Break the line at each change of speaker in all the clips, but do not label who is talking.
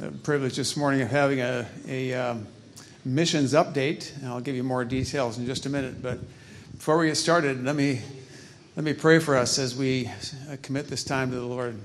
the privilege this morning of having a missions update, and I'll give you more details in just a minute. But before we get started, let me pray for us as we commit this time to the Lord.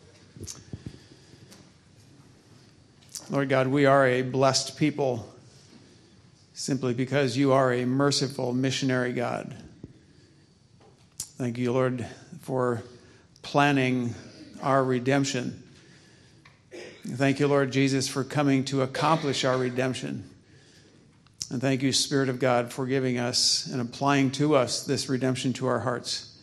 Lord God, we are a blessed people simply because you are a merciful missionary God. Thank you, Lord, for planning our redemption. Thank you, Lord Jesus, for coming to accomplish our redemption. And thank you, Spirit of God, for giving us and applying to us this redemption to our hearts.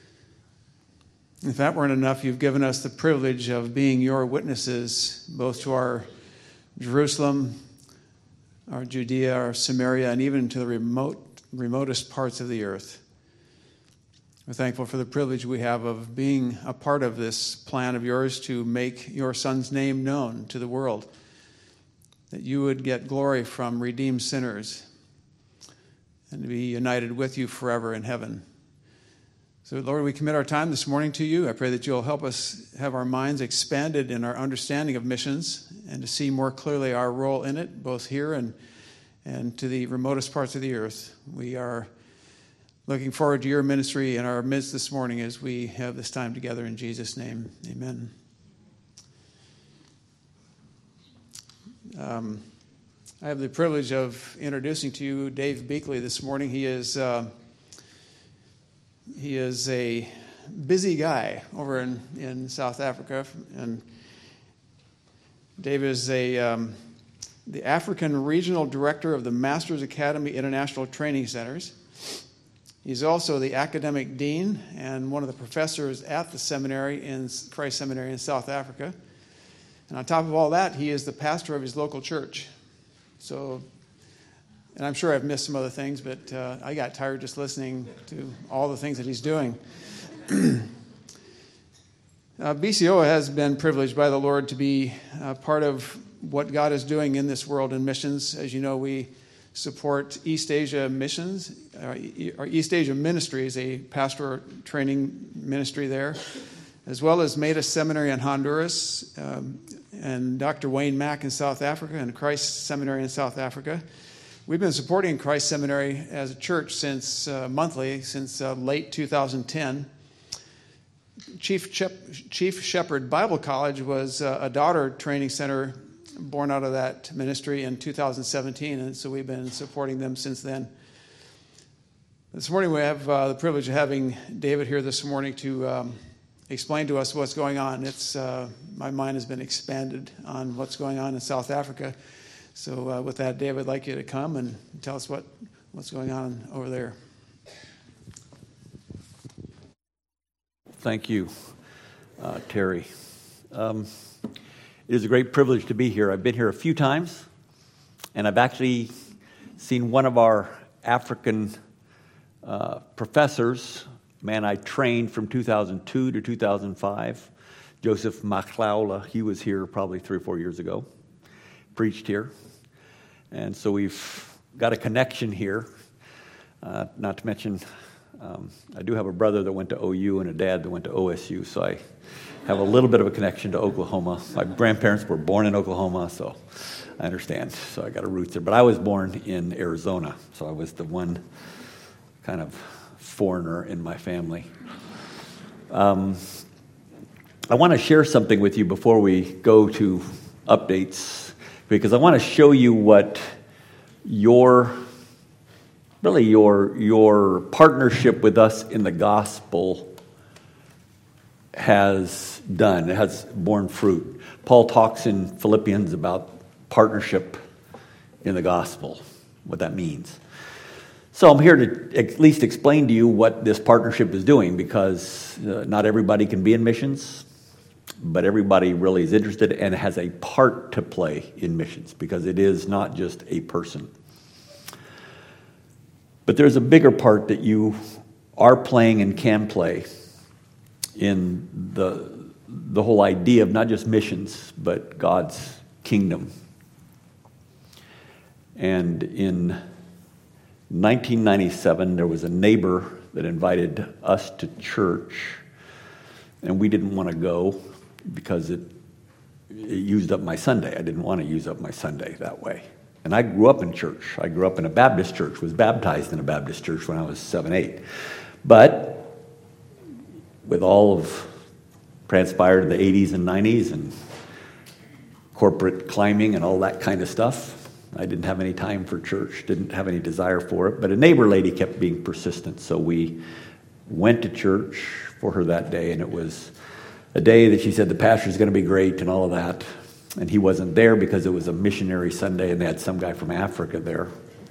If that weren't enough, you've given us the privilege of being your witnesses, both to our Jerusalem, our Judea, our Samaria, and even to the remotest parts of the earth. We're thankful for the privilege we have of being a part of this plan of yours to make your Son's name known to the world, that you would get glory from redeemed sinners and to be united with you forever in heaven. So, Lord, we commit our time this morning to you. I pray that you'll help us have our minds expanded in our understanding of missions and to see more clearly our role in it, both here and to the remotest parts of the earth. We are looking forward to your ministry in our midst this morning as we have this time together in Jesus' name. Amen. I have the privilege of introducing to you Dave Beakley this morning. He is a busy guy over in South Africa, and Dave is the African Regional Director of the Masters Academy International Training Centers. He's also the academic dean and one of the professors at the seminary in Christ Seminary in South Africa. And on top of all that, he is the pastor of his local church. So, and I'm sure I've missed some other things, but I got tired just listening to all the things that he's doing. BCO has been privileged by the Lord to be part of what God is doing in this world in missions. As you know, we support East Asia Missions, or East Asia Ministries, a pastoral training ministry there, as well as Meta Seminary in Honduras, and Dr. Wayne Mack in South Africa, and Christ Seminary in South Africa. We've been supporting Christ Seminary as a church since late 2010. Chief Shepherd Bible College was a daughter training center born out of that ministry in 2017, and so we've been supporting them since then. This morning we have the privilege of having David here this morning to explain to us what's going on. My mind has been expanded on what's going on in South Africa. So with that, David, I'd like you to come and tell us what's going on over there.
Thank you, Terry. It is a great privilege to be here. I've been here a few times, and I've actually seen one of our African professors, man I trained from 2002 to 2005, Joseph Makhlaula. He was here probably 3 or 4 years ago, preached here. And so we've got a connection here. Not to mention, I do have a brother that went to OU and a dad that went to OSU, so I have a little bit of a connection to Oklahoma. My grandparents were born in Oklahoma, so I understand. So I got a roots there. But I was born in Arizona, so I was the one kind of foreigner in my family. I want to share something with you before we go to updates, because I want to show you what your partnership with us in the gospel has done. It has borne fruit. Paul talks in Philippians about partnership in the gospel, what that means. So I'm here to at least explain to you what this partnership is doing, because not everybody can be in missions, but everybody really is interested and has a part to play in missions, because it is not just a person. But there's a bigger part that you are playing and can play in the whole idea of not just missions, but God's kingdom. And in 1997, there was a neighbor that invited us to church, and we didn't want to go because it it used up my Sunday. I didn't want to use up my Sunday that way. And I grew up in church. I grew up in a Baptist church, was baptized in a Baptist church when I was 7, 8. But with all of transpired in the 80s and 90s and corporate climbing and all that kind of stuff, I didn't have any time for church, didn't have any desire for it. But a neighbor lady kept being persistent, so we went to church for her that day, and it was a day that she said the pastor's going to be great and all of that. And he wasn't there because it was a missionary Sunday, and they had some guy from Africa there.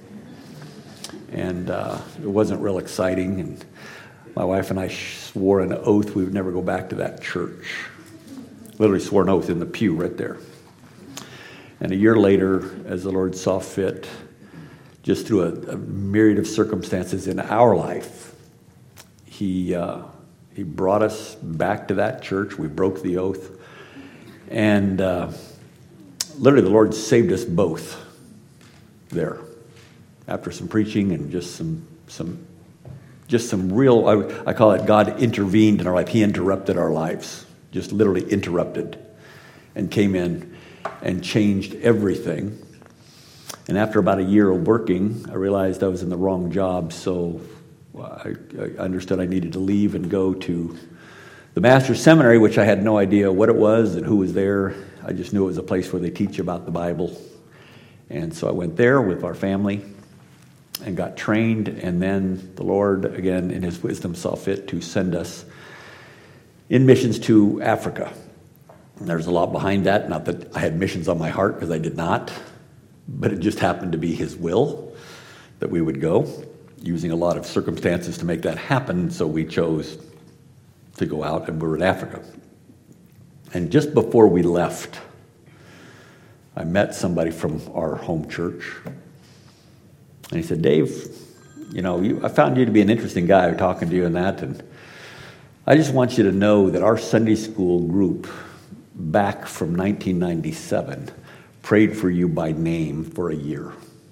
And it wasn't real exciting. And my wife and I swore an oath we would never go back to that church. Literally swore an oath in the pew right there. And a year later, as the Lord saw fit, just through a myriad of circumstances in our life, He brought us back to that church. We broke the oath. And literally the Lord saved us both there after some preaching and just some real, I call it God intervened in our life. He interrupted our lives, just literally interrupted, and came in and changed everything. And after about a year of working, I realized I was in the wrong job, so I understood I needed to leave and go to the Master's Seminary, which I had no idea what it was and who was there. I just knew it was a place where they teach about the Bible. And so I went there with our family and got trained, and then the Lord, again, in His wisdom, saw fit to send us in missions to Africa. And there's a lot behind that. Not that I had missions on my heart, because I did not, but it just happened to be His will that we would go, using a lot of circumstances to make that happen. So we chose to go out, and we were in Africa. And just before we left, I met somebody from our home church. And he said, Dave, I found you to be an interesting guy talking to you and that. And I just want you to know that our Sunday school group back from 1997 prayed for you by name for a year.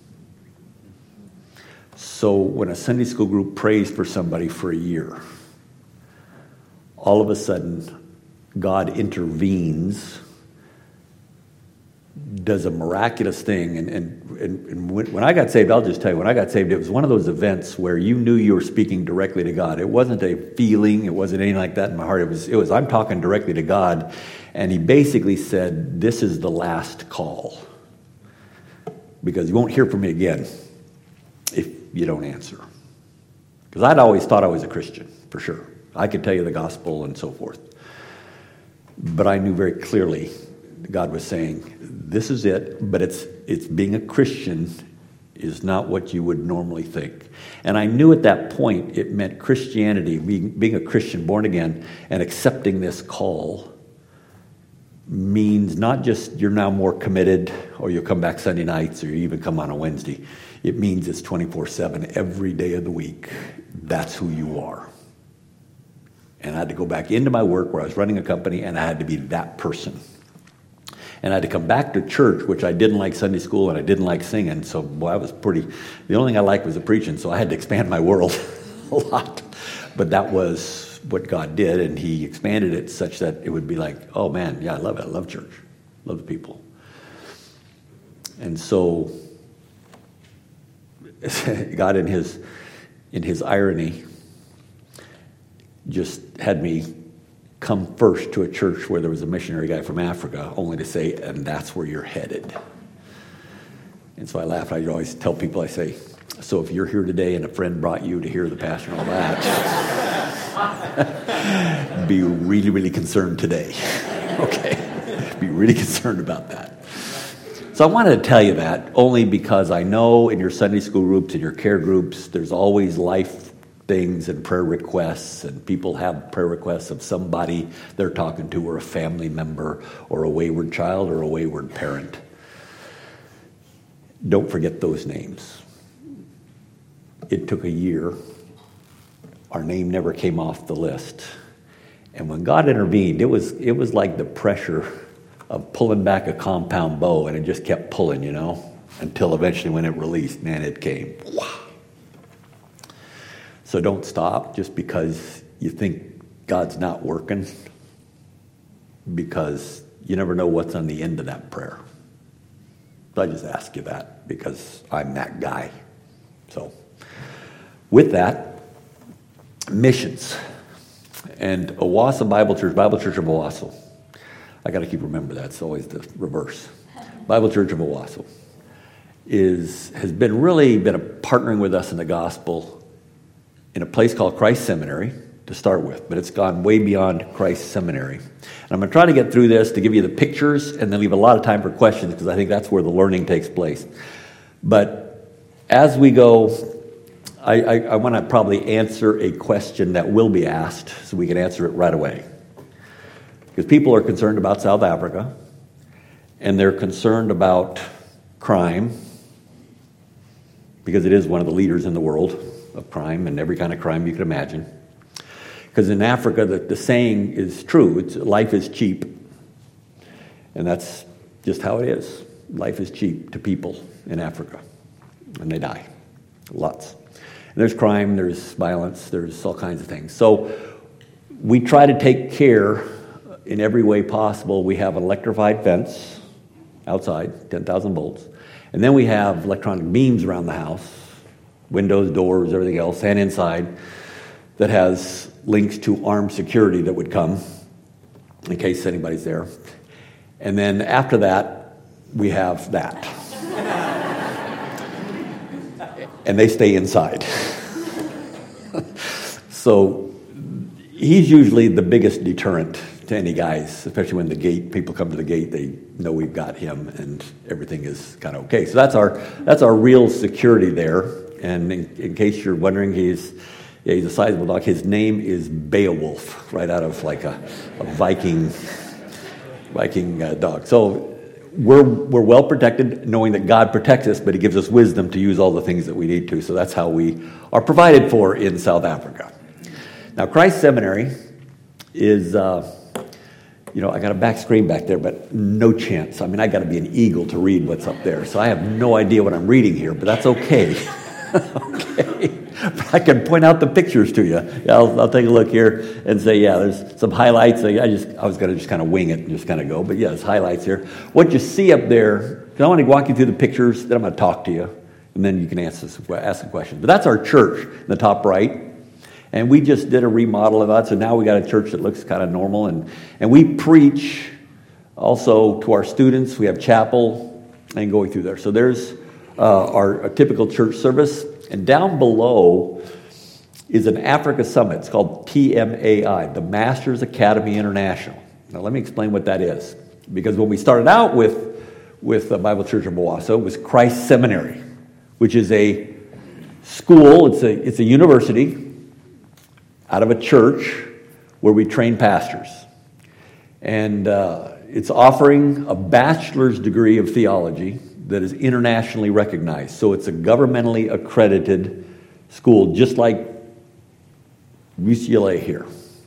So when a Sunday school group prays for somebody for a year, all of a sudden, God intervenes, does a miraculous thing. And when I got saved, I'll just tell you, when I got saved, it was one of those events where you knew you were speaking directly to God. It wasn't a feeling. It wasn't anything like that in my heart. It was I'm talking directly to God. And He basically said, this is the last call, because you won't hear from me again if you don't answer. Because I'd always thought I was a Christian, for sure. I could tell you the gospel and so forth. But I knew very clearly God was saying, this is it, but it's being a Christian is not what you would normally think. And I knew at that point it meant Christianity, being a Christian, born again, and accepting this call means not just you're now more committed, or you'll come back Sunday nights, or you even come on a Wednesday. It means it's 24/7, every day of the week. That's who you are. And I had to go back into my work where I was running a company, and I had to be that person. And I had to come back to church, which I didn't like Sunday school, and I didn't like singing. So, I was the only thing I liked was the preaching, so I had to expand my world a lot. But that was what God did, and He expanded it such that it would be like, oh man, yeah, I love it. I love church. I love the people. And so, God in His irony just had me come first to a church where there was a missionary guy from Africa, only to say, and that's where you're headed. And so I laugh. I always tell people, I say, so if you're here today and a friend brought you to hear the pastor and all that, be really, really concerned today. Okay? Be really concerned about that. So I wanted to tell you that only because I know in your Sunday school groups and your care groups, there's always life things and prayer requests, and people have prayer requests of somebody they're talking to, or a family member, or a wayward child, or a wayward parent. Don't forget those names. It took a year. Our name never came off the list. And when God intervened, it was like the pressure of pulling back a compound bow, and it just kept pulling, until eventually when it released, man, it came. Wow. So don't stop just because you think God's not working, because you never know what's on the end of that prayer. So I just ask you that because I'm that guy. So with that, missions. And Owasso Bible Church of Owasso. I got to keep remembering that. It's always the reverse. Bible Church of Owasso has been partnering with us in the gospel in a place called Christ Seminary to start with, but it's gone way beyond Christ Seminary. And I'm going to try to get through this to give you the pictures and then leave a lot of time for questions because I think that's where the learning takes place. But as we go, I want to probably answer a question that will be asked so we can answer it right away. Because people are concerned about South Africa, and they're concerned about crime, because it is one of the leaders in the world of crime, and every kind of crime you can imagine. Because in Africa, the saying is true. Life is cheap. And that's just how it is. Life is cheap to people in Africa. And they die. Lots. And there's crime, there's violence, there's all kinds of things. So we try to take care in every way possible. We have an electrified fence outside, 10,000 volts. And then we have electronic beams around the house, windows, doors, everything else, and inside that has links to armed security that would come in case anybody's there. And then after that, we have that. And they stay inside. So he's usually the biggest deterrent to any guys, especially when people come to the gate, they know we've got him and everything is kind of okay. So that's our real security there. And in case you're wondering, he's a sizable dog. His name is Beowulf, right out of like a Viking dog. So we're well protected, knowing that God protects us, but He gives us wisdom to use all the things that we need to. So that's how we are provided for in South Africa. Now, Christ Seminary is, I got a back screen back there, but no chance. I mean, I got to be an eagle to read what's up there. So I have no idea what I'm reading here, but that's okay. Okay. I can point out the pictures to you. Yeah, I'll take a look here and say, yeah, there's some highlights. I was going to just kind of wing it and just kind of go, but yeah, there's highlights here. What you see up there, I want to walk you through the pictures, then I'm going to talk to you, and then you can ask a question. But that's our church in the top right, and we just did a remodel of that, so now we got a church that looks kind of normal, and we preach also to our students. We have chapel and going through there. So there's our typical church service. And down below is an Africa Summit. It's called TMAI, the Masters Academy International. Now, let me explain what that is. Because when we started out with the Bible Church of Owasso, it was Christ Seminary, which is a school. It's a university out of a church where we train pastors. And it's offering a bachelor's degree of theology that is internationally recognized. So it's a governmentally accredited school, just like UCLA here.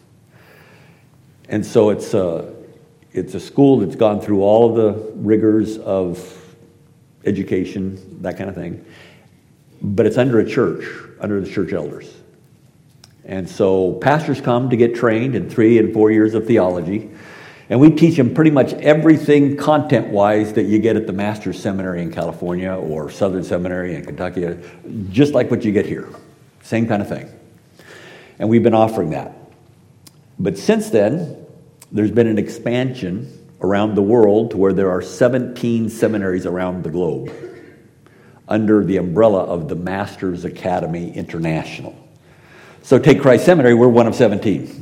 And so it's a school that's gone through all of the rigors of education, that kind of thing. But it's under a church, under the church elders. And so pastors come to get trained in 3 and 4 years of theology. And we teach them pretty much everything content-wise that you get at the Master's Seminary in California or Southern Seminary in Kentucky, just like what you get here. Same kind of thing. And we've been offering that. But since then, there's been an expansion around the world to where there are 17 seminaries around the globe under the umbrella of the Master's Academy International. So take Christ Seminary, we're one of 17.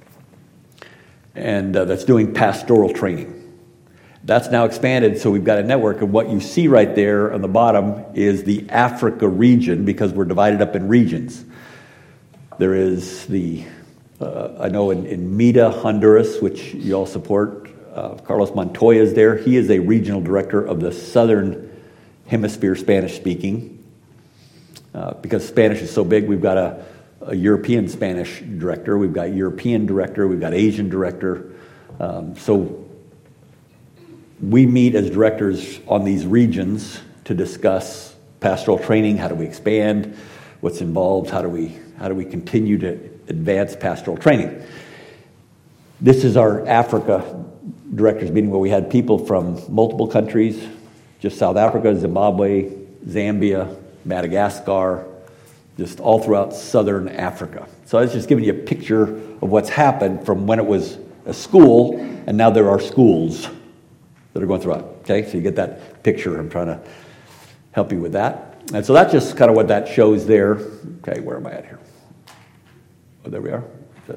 And that's doing pastoral training. That's now expanded, so we've got a network, and what you see right there on the bottom is the Africa region, because we're divided up in regions. There is I know in Mita, Honduras, which you all support, Carlos Montoya is there. He is a regional director of the Southern Hemisphere Spanish-speaking. Because Spanish is so big, we've got a European Spanish director, we've got European director, we've got Asian director. So we meet as directors on these regions to discuss pastoral training. How do we expand? What's involved? How do we continue to advance pastoral training? This is our Africa directors meeting where we had people from multiple countries, just South Africa, Zimbabwe, Zambia, Madagascar, just all throughout southern Africa. So I was just giving you a picture of what's happened from when it was a school, and now there are schools that are going throughout. Okay, so you get that picture. I'm trying to help you with that. And so that's just kind of what that shows there. Okay, where am I at here? Oh, there we are.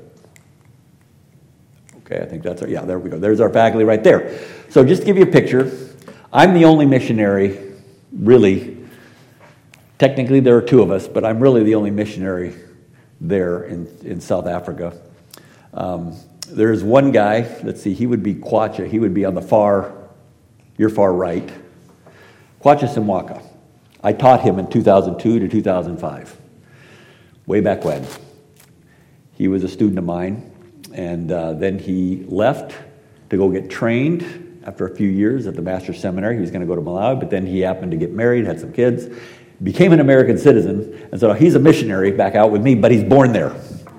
Okay, I think that's our, yeah, there we go. There's our faculty right there. So just to give you a picture, I'm the only missionary, really. Technically, there are two of us, but I'm really the only missionary there in South Africa. There's one guy, let's see, he would be Kwacha. He would be on your far right. Kwacha Simwaka. I taught him in 2002 to 2005, way back when. He was a student of mine, and then he left to go get trained after a few years at the Master's Seminary. He was going to go to Malawi, but then he happened to get married, had some kids, became an American citizen, and so he's a missionary back out with me, but he's born there.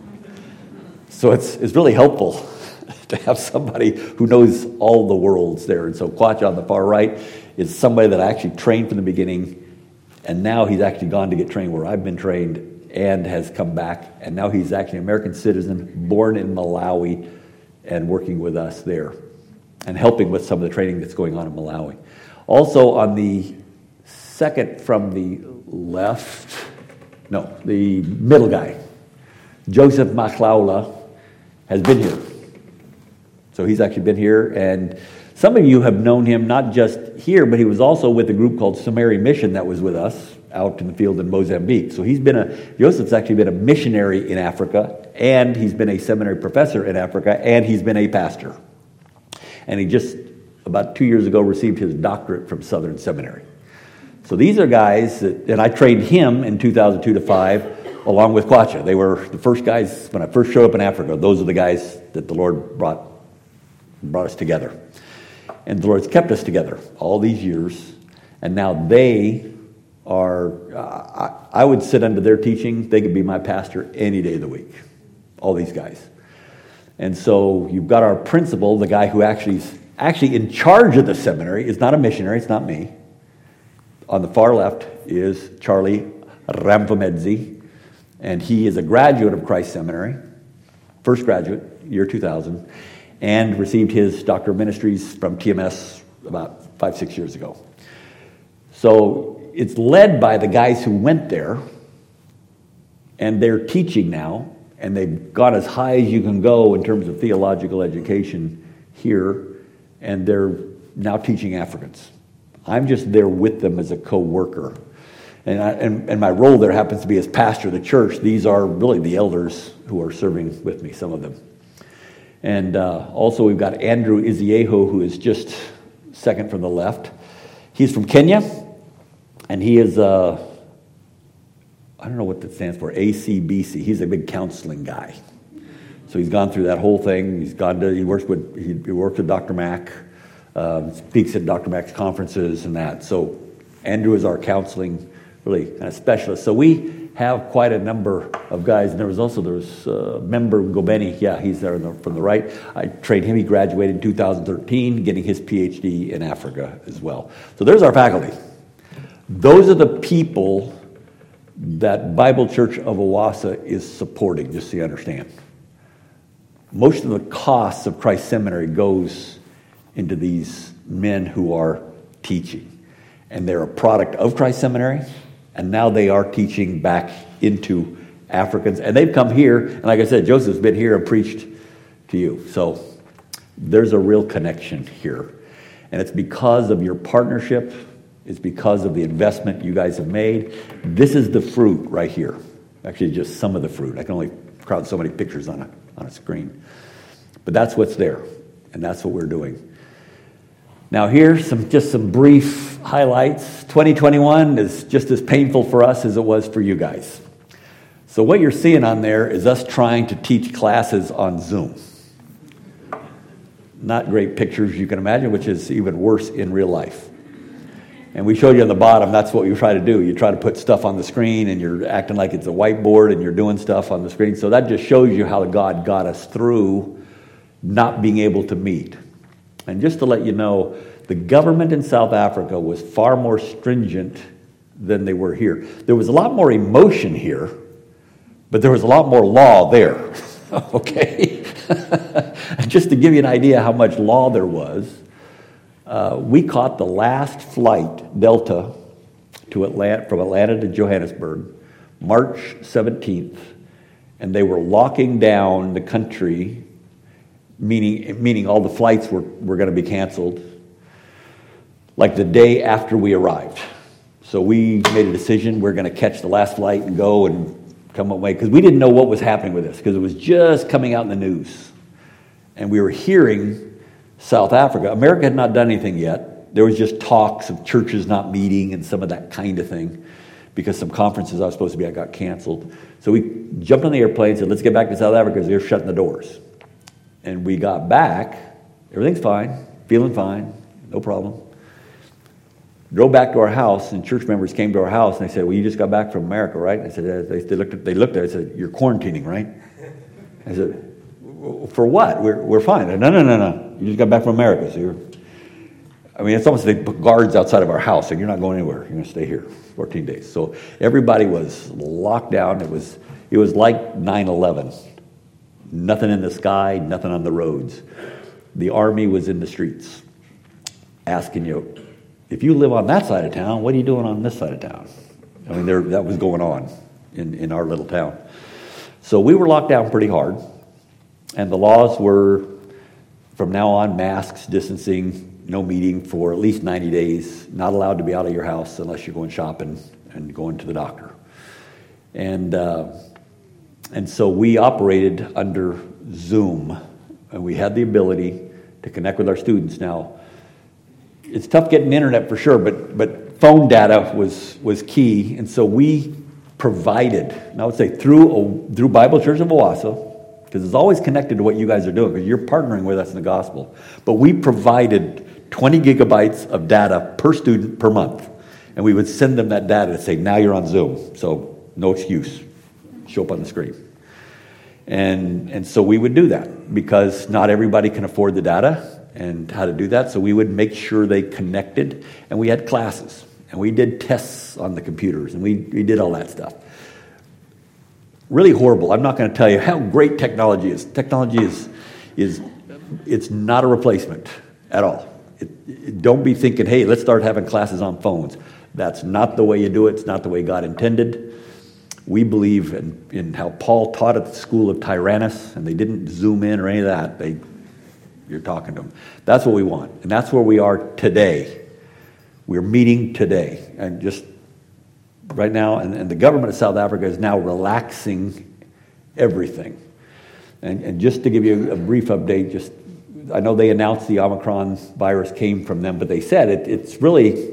So it's really helpful to have somebody who knows all the worlds there. And so Kwacha on the far right is somebody that I actually trained from the beginning, and now he's actually gone to get trained where I've been trained and has come back, and now he's actually an American citizen, born in Malawi, and working with us there, and helping with some of the training that's going on in Malawi. Also on the second from the left, no, the middle guy, Joseph Maklaula, has been here. So he's actually been here, and some of you have known him not just here, but he was also with a group called Samari Mission that was with us out in the field in Mozambique. So Joseph's actually been a missionary in Africa, and he's been a seminary professor in Africa, and he's been a pastor. And he just, about 2 years ago, received his doctorate from Southern Seminary. So these are guys and I trained him in 2002 to 5, along with Kwacha. They were the first guys, when I first showed up in Africa, those are the guys that the Lord brought us together. And the Lord's kept us together all these years. And now they are, I would sit under their teaching. They could be my pastor any day of the week, all these guys. And so you've got our principal, the guy who actually in charge of the seminary, is not a missionary, it's not me. On the far left is Charlie Rampamedzi, and he is a graduate of Christ Seminary, first graduate, year 2000, and received his Doctor of Ministries from TMS about 5-6 years ago. So it's led by the guys who went there, and they're teaching now, and they've gone as high as you can go in terms of theological education here, and they're now teaching Africans. I'm just there with them as a co-worker. And my role there happens to be as pastor of the church. These are really the elders who are serving with me, some of them. And also we've got Andrew Izieho, who is just second from the left. He's from Kenya, and he is, I don't know what that stands for, ACBC. He's a big counseling guy. So he's gone through that whole thing. He works with Dr. Mack, speaks at Dr. Mack's conferences and that. So Andrew is our counseling really kind of specialist. So we have quite a number of guys. And there was member Gobeni. Yeah, he's there from the right. I trained him. He graduated in 2013, getting his PhD in Africa as well. So there's our faculty. Those are the people that Bible Church of Owasso is supporting, just so you understand. Most of the costs of Christ Seminary goes into these men who are teaching. And they're a product of Christ Seminary, and now they are teaching back into Africans. And they've come here, and like I said, Joseph's been here and preached to you. So there's a real connection here. And it's because of your partnership. It's because of the investment you guys have made. This is the fruit right here. Actually, just some of the fruit. I can only crowd so many pictures on a screen. But that's what's there, and that's what we're doing. Now here's some brief highlights. 2021 is just as painful for us as it was for you guys. So what you're seeing on there is us trying to teach classes on Zoom. Not great pictures, you can imagine, which is even worse in real life. And we showed you on the bottom, that's what you try to do. You try to put stuff on the screen, and you're acting like it's a whiteboard, and you're doing stuff on the screen. So that just shows you how God got us through not being able to meet. And just to let you know, the government in South Africa was far more stringent than they were here. There was a lot more emotion here, but there was a lot more law there. Okay? Just to give you an idea how much law there was, we caught the last flight, Delta, from Atlanta to Johannesburg, March 17th, and they were locking down the country, meaning all the flights were going to be canceled, like the day after we arrived. So we made a decision, we're going to catch the last flight and go and come away, because we didn't know what was happening with this, because it was just coming out in the news. And we were hearing South Africa. America had not done anything yet. There was just talks of churches not meeting and some of that kind of thing, because some conferences I was supposed to be at got canceled. So we jumped on the airplane and said, let's get back to South Africa because they're shutting the doors. And we got back, everything's fine, feeling fine, no problem. Drove back to our house, and church members came to our house, and they said, well, you just got back from America, right? And I said, they looked at it, I said, you're quarantining, right? I said, for what? We're fine. Said, no. You just got back from America, so it's almost like they put guards outside of our house, and you're not going anywhere. You're going to stay here 14 days. So everybody was locked down. It was like 9/11. Nothing in the sky, nothing on the roads. The army was in the streets asking you, if you live on that side of town, what are you doing on this side of town? That was going on in our little town. So we were locked down pretty hard, and the laws were, from now on, masks, distancing, no meeting for at least 90 days, not allowed to be out of your house unless you're going shopping and going to the doctor. And so we operated under Zoom, and we had the ability to connect with our students. Now, it's tough getting internet for sure, but phone data was key, and so we provided, and I would say through Bible Church of Owasso, because it's always connected to what you guys are doing, because you're partnering with us in the gospel, but we provided 20 gigabytes of data per student per month, and we would send them that data to say, now you're on Zoom, so no excuse, show up on the screen. And so we would do that, because not everybody can afford the data and how to do that. So we would make sure they connected, and we had classes, and we did tests on the computers, and we did all that stuff. Really horrible. I'm not going to tell you how great technology is. Technology is it's not a replacement at all. Don't be thinking, hey, let's start having classes on phones. That's not the way you do it. It's not the way God intended. We believe in how Paul taught at the school of Tyrannus, and they didn't zoom in or any of that. You're talking to them. That's what we want, and that's where we are today. We're meeting today, and just right now, and the government of South Africa is now relaxing everything. And just to give you a brief update, I know they announced the Omicron virus came from them, but they said it's really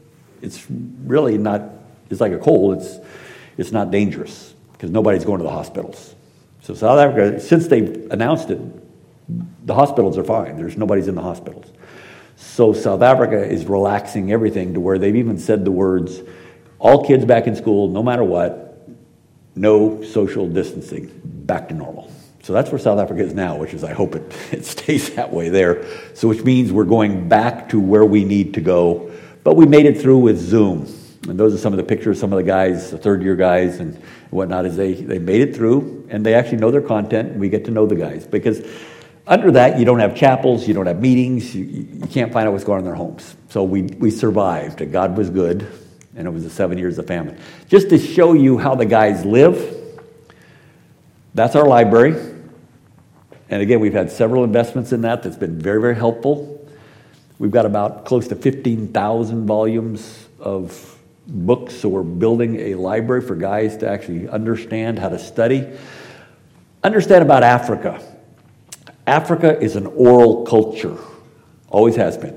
not. It's like a cold. It's not dangerous because nobody's going to the hospitals. So South Africa, since they announced it, the hospitals are fine. Nobody's in the hospitals. So South Africa is relaxing everything to where they've even said the words, all kids back in school, no matter what, no social distancing, back to normal. So that's where South Africa is now, which is, I hope it stays that way there. So which means we're going back to where we need to go. But we made it through with Zoom. And those are some of the pictures, some of the guys, the third-year guys and whatnot, is they made it through, and they actually know their content, and we get to know the guys. Because under that, you don't have chapels, you don't have meetings, you can't find out what's going on in their homes. So we survived, and God was good, and it was the 7 years of famine. Just to show you how the guys live, that's our library. And again, we've had several investments in that's been very, very helpful. We've got about close to 15,000 volumes of books, so we're building a library for guys to actually understand how to study. Understand about Africa. Africa is an oral culture, always has been.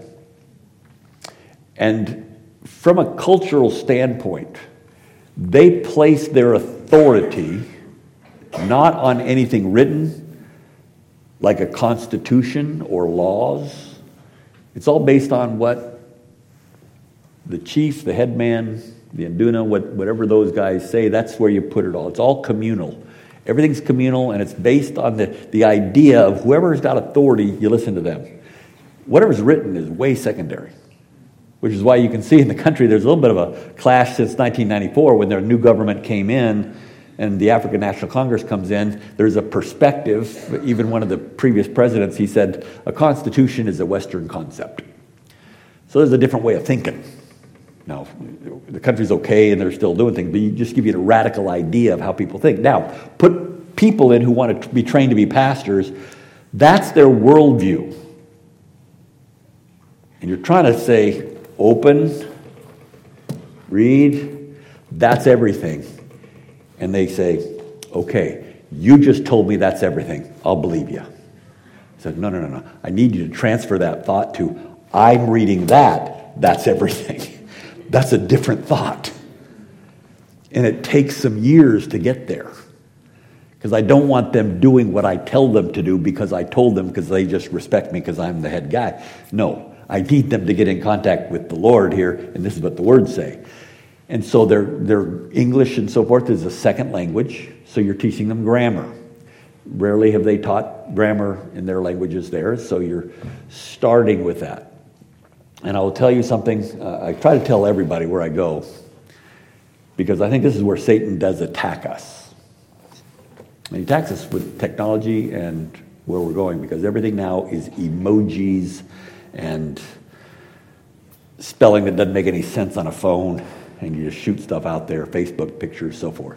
And from a cultural standpoint, they place their authority not on anything written, like a constitution or laws. It's all based on what the chief, the head man, the Induna, whatever those guys say, that's where you put it all. It's all communal. Everything's communal, and it's based on the idea of whoever's got authority, you listen to them. whatever's written is way secondary, which is why you can see in the country there's a little bit of a clash since 1994 when their new government came in and the African National Congress comes in. There's a perspective. Even one of the previous presidents, he said, a constitution is a Western concept. So there's a different way of thinking. Now, the country's okay and they're still doing things, but you just give you a radical idea of how people think. Now, put people in who want to be trained to be pastors, that's their worldview. And you're trying to say, open, read, that's everything. And they say, okay, you just told me that's everything. I'll believe you. I said, no. I need you to transfer that thought to, I'm reading that's everything. That's a different thought. And it takes some years to get there. Because I don't want them doing what I tell them to do because I told them because they just respect me because I'm the head guy. No, I need them to get in contact with the Lord here, and this is what the words say. And so their English and so forth is a second language, so you're teaching them grammar. Rarely have they taught grammar in their languages there, so you're starting with that. And I will tell you something, I try to tell everybody where I go, because I think this is where Satan does attack us. And he attacks us with technology and where we're going, because everything now is emojis and spelling that doesn't make any sense on a phone, and you just shoot stuff out there, Facebook pictures, so forth.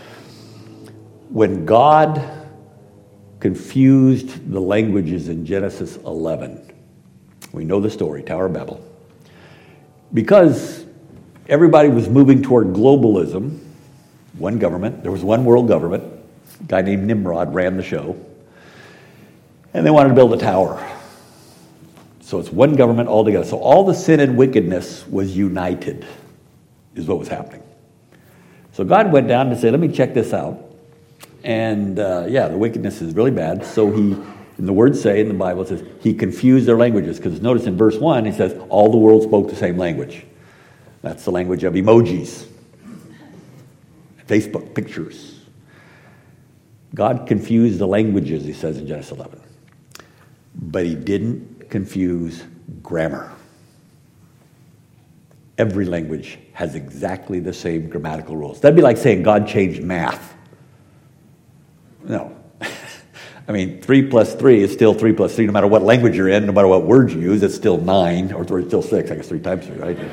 When God confused the languages in Genesis 11, we know the story, Tower of Babel, because everybody was moving toward globalism, one government, there was one world government, a guy named Nimrod ran the show, and they wanted to build a tower. So it's one government altogether. So all the sin and wickedness was united, is what was happening. So God went down and said, let me check this out. And the wickedness is really bad. So he, and the words say in the Bible, it says, he confused their languages. Because notice in verse 1, he says, all the world spoke the same language. That's the language of emojis, Facebook pictures. God confused the languages, he says in Genesis 11. But he didn't confuse grammar. Every language has exactly the same grammatical rules. That'd be like saying God changed math. No. I mean, 3 plus 3 is still 3 plus 3, no matter what language you're in, no matter what words you use, it's still 9, or it's still 6, I guess 3 times 3, right?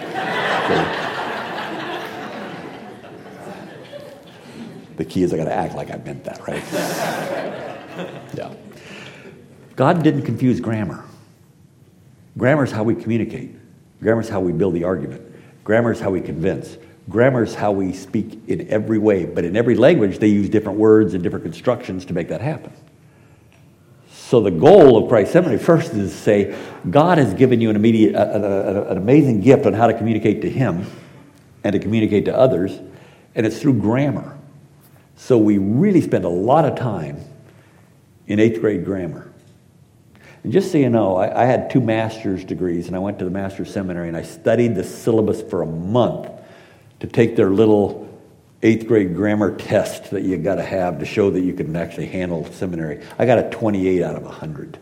The key is I got to act like I meant that, right? Yeah. God didn't confuse grammar. Grammar is how we communicate. Grammar is how we build the argument. Grammar is how we convince. Grammar is how we speak in every way. But in every language, they use different words and different constructions to make that happen. So the goal of Christ Seminary first is to say, God has given you an amazing gift on how to communicate to Him and to communicate to others, and it's through grammar. So we really spend a lot of time in 8th grade grammar. And just so you know, I had 2 master's degrees, and I went to the master's seminary, and I studied the syllabus for a month to take their little 8th grade grammar test that you got to have to show that you can actually handle seminary. I got a 28 out of 100.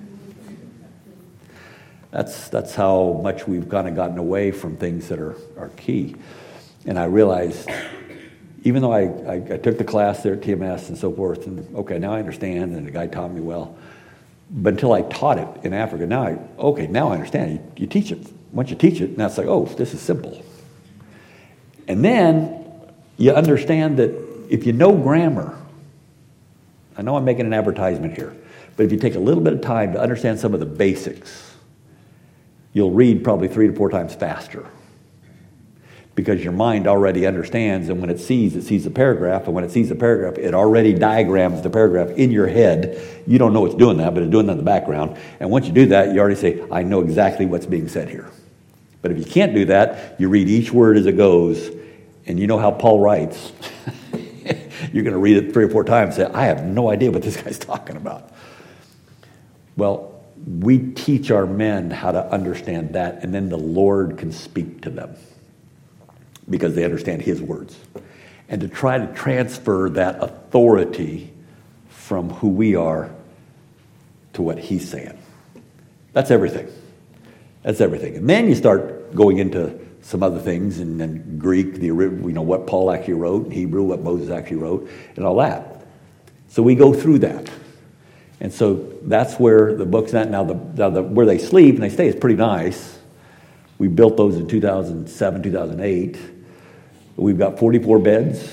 That's how much we've kind of gotten away from things that are key. And I realized, even though I took the class there at TMS and so forth, and okay, now I understand, and the guy taught me well, but until I taught it in Africa, now I understand. You teach it. Once you teach it, now it's like, oh, this is simple. And then you understand that if you know grammar, I know I'm making an advertisement here, but if you take a little bit of time to understand some of the basics, you'll read probably 3 to 4 times faster. Because your mind already understands, and when it sees a paragraph, and when it sees a paragraph, it already diagrams the paragraph in your head. You don't know it's doing that, but it's doing that in the background. And once you do that, you already say, I know exactly what's being said here. But if you can't do that, you read each word as it goes, and you know how Paul writes. You're going to read it 3 or 4 times and say, I have no idea what this guy's talking about. Well, we teach our men how to understand that, and then the Lord can speak to them, because they understand His words. And to try to transfer that authority from who we are to what He's saying. That's everything. That's everything. And then you start going into some other things, and then Greek, what Paul actually wrote, and Hebrew, what Moses actually wrote, and all that. So we go through that. And so that's where the book's at. Now, where they sleep and they stay is pretty nice. We built those in 2007, 2008. We've got 44 beds,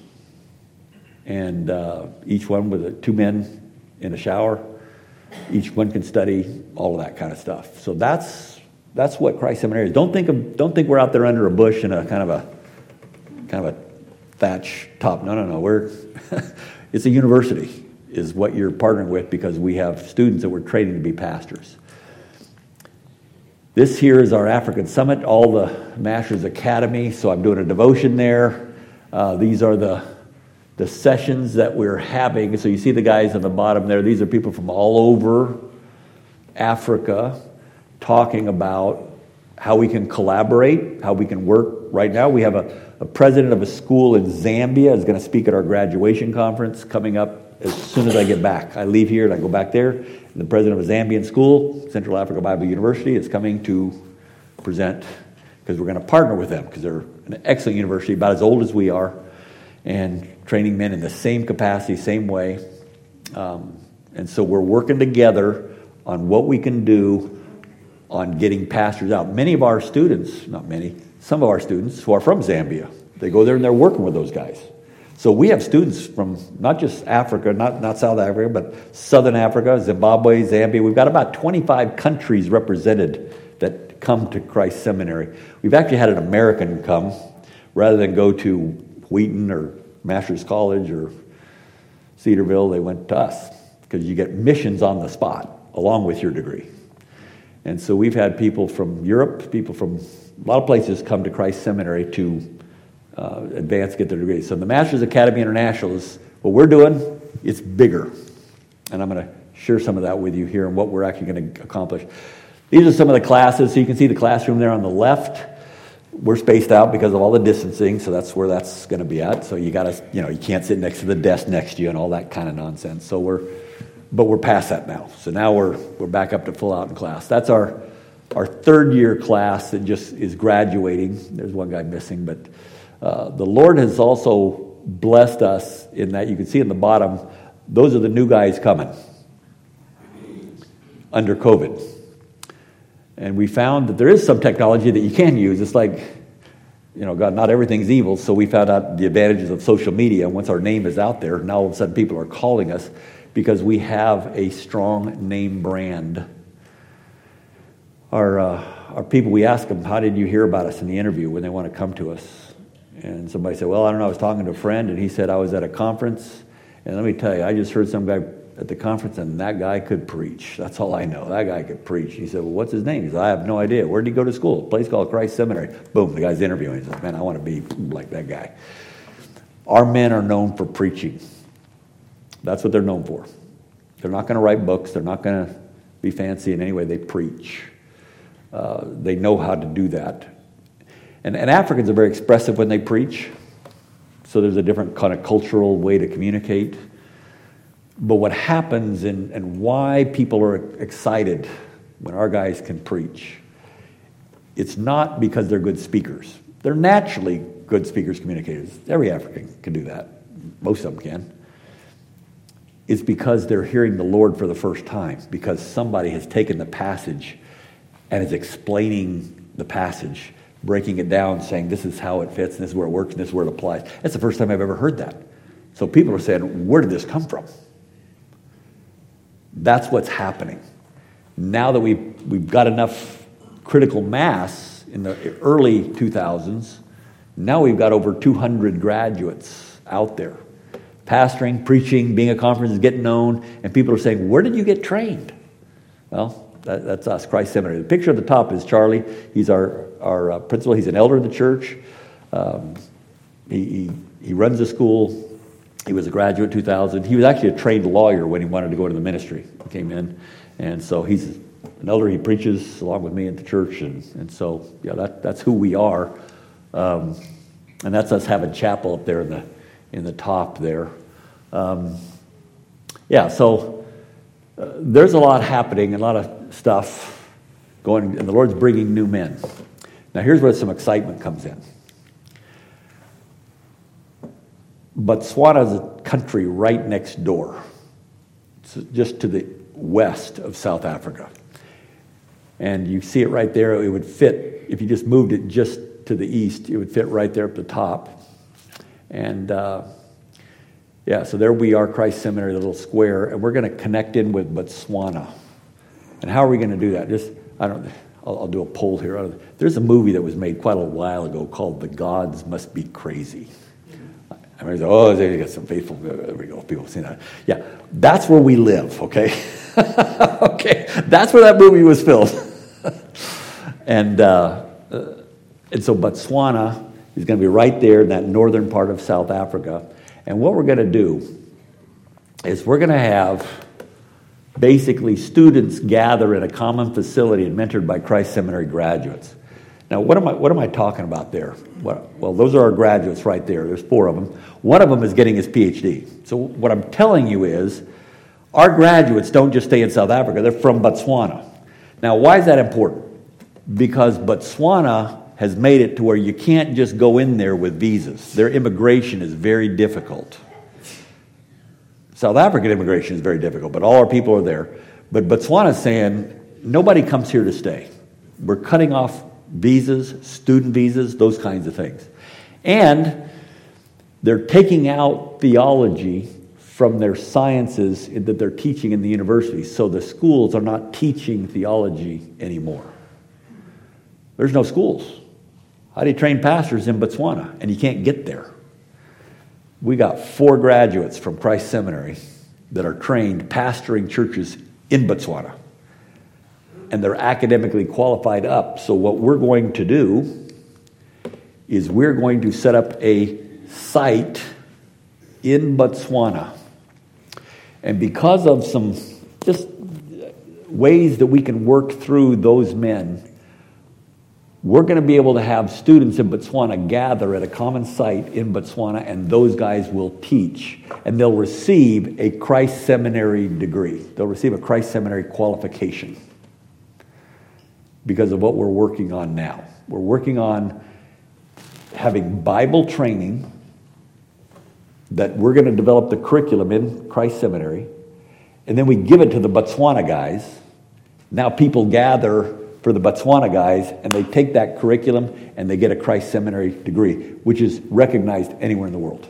and each one with 2 men in a shower. Each one can study, all of that kind of stuff. So that's what Christ Seminary is. Don't think we're out there under a bush in a kind of a thatch top. No. It's a university is what you're partnering with, because we have students that we're training to be pastors. This here is our African Summit, all the Masters Academy. So I'm doing a devotion there. These are the sessions that we're having. So you see the guys on the bottom there. These are people from all over Africa talking about how we can collaborate, how we can work. Right now we have a president of a school in Zambia is going to speak at our graduation conference coming up as soon as I get back. I leave here and I go back there. And the president of a Zambian school, Central Africa Bible University, is coming to present, because we're going to partner with them, because they're an excellent university, about as old as we are, and training men in the same capacity, same way. And so we're working together on what we can do on getting pastors out. Many of our students, not many, some of our students who are from Zambia, they go there and they're working with those guys. So we have students from not just Africa, not South Africa, but Southern Africa, Zimbabwe, Zambia. We've got about 25 countries represented that come to Christ Seminary. We've actually had an American come rather than go to Wheaton or Masters College or Cedarville. They went to us, because you get missions on the spot along with your degree. And so we've had people from Europe, people from a lot of places come to Christ Seminary to advance, get their degrees. So the Masters Academy International is what we're doing. It's bigger. And I'm going to share some of that with you here and what we're actually going to accomplish. These are some of the classes. So you can see the classroom there on the left. We're spaced out because of all the distancing, so that's where that's going to be at. So you got to, you can't sit next to the desk next to you and all that kind of nonsense. So we're past that now. So now we're back up to full out in class. That's our third year class that just is graduating. There's one guy missing, but the Lord has also blessed us in that you can see in the bottom, those are the new guys coming under COVID. And we found that there is some technology that you can use. It's like, God, not everything's evil. So we found out the advantages of social media. Once our name is out there, now all of a sudden people are calling us because we have a strong name brand. Our people, we ask them, how did you hear about us in the interview when they want to come to us? And somebody said, well, I don't know, I was talking to a friend, and he said, I was at a conference, and let me tell you, I just heard some guy at the conference, and that guy could preach. That's all I know. That guy could preach. He said, well, what's his name? He said, I have no idea. Where did he go to school? A place called Christ Seminary. Boom, the guy's interviewing. He says, man, I want to be like that guy. Our men are known for preaching. That's what they're known for. They're not going to write books. They're not going to be fancy in any way. They preach. They know how to do that. And Africans are very expressive when they preach. So there's a different kind of cultural way to communicate. But what happens and why people are excited when our guys can preach, it's not because they're good speakers. They're naturally good speakers, communicators. Every African can do that. Most of them can. It's because they're hearing the Lord for the first time, because somebody has taken the passage and is explaining the passage, breaking it down, saying this is how it fits, and this is where it works, and this is where it applies. That's the first time I've ever heard that. So people are saying, where did this come from? That's what's happening. Now that we've got enough critical mass in the early 2000s, now we've got over 200 graduates out there. Pastoring, preaching, being at conferences, getting known, and people are saying, where did you get trained? Well, that's us, Christ Seminary. The picture at the top is Charlie. He's our principal. He's an elder in the church. He runs the school. He was a graduate in 2000. He was actually a trained lawyer when he wanted to go into the ministry. He came in, and so he's an elder. He preaches along with me at the church, and so yeah, that's who we are, and that's us having chapel up there in the top there. So there's a lot happening, a lot of stuff. and the Lord's bringing new men. Now here's where some excitement comes in. Botswana is a country right next door. It's just to the west of South Africa. And you see it right there. It would fit, if you just moved it just to the east, it would fit right there at the top. And so there we are, Christ Seminary, the little square, and we're going to connect in with Botswana. And how are we going to do that? I'll do a poll here. There's a movie that was made quite a while ago called The Gods Must Be Crazy. I mean, they got some faithful, there we go, people have seen that. Yeah, that's where we live, okay? Okay, that's where that movie was filmed. And so Botswana is going to be right there in that northern part of South Africa. And what we're going to do is we're going to have basically students gather in a common facility and mentored by Christ Seminary graduates. Now, what am I talking about there? Well, those are our graduates right there. There's 4 of them. One of them is getting his PhD. So what I'm telling you is our graduates don't just stay in South Africa. They're from Botswana. Now, why is that important? Because Botswana has made it to where you can't just go in there with visas. Their immigration is very difficult. South African immigration is very difficult, but all our people are there. But Botswana is saying, nobody comes here to stay. We're cutting off visas, student visas, those kinds of things. And they're taking out theology from their sciences that they're teaching in the university. So the schools are not teaching theology anymore. There's no schools. How do you train pastors in Botswana? And you can't get there. We got 4 graduates from Christ Seminary that are trained pastoring churches in Botswana. And they're academically qualified up. So what we're going to do is we're going to set up a site in Botswana. And because of some just ways that we can work through those men, we're going to be able to have students in Botswana gather at a common site in Botswana, and those guys will teach. And they'll receive a Christ Seminary degree. They'll receive a Christ Seminary qualification because of what we're working on now. We're working on having Bible training that we're going to develop the curriculum in Christ Seminary, and then we give it to the Botswana guys. Now people gather for the Botswana guys, and they take that curriculum and they get a Christ Seminary degree, which is recognized anywhere in the world.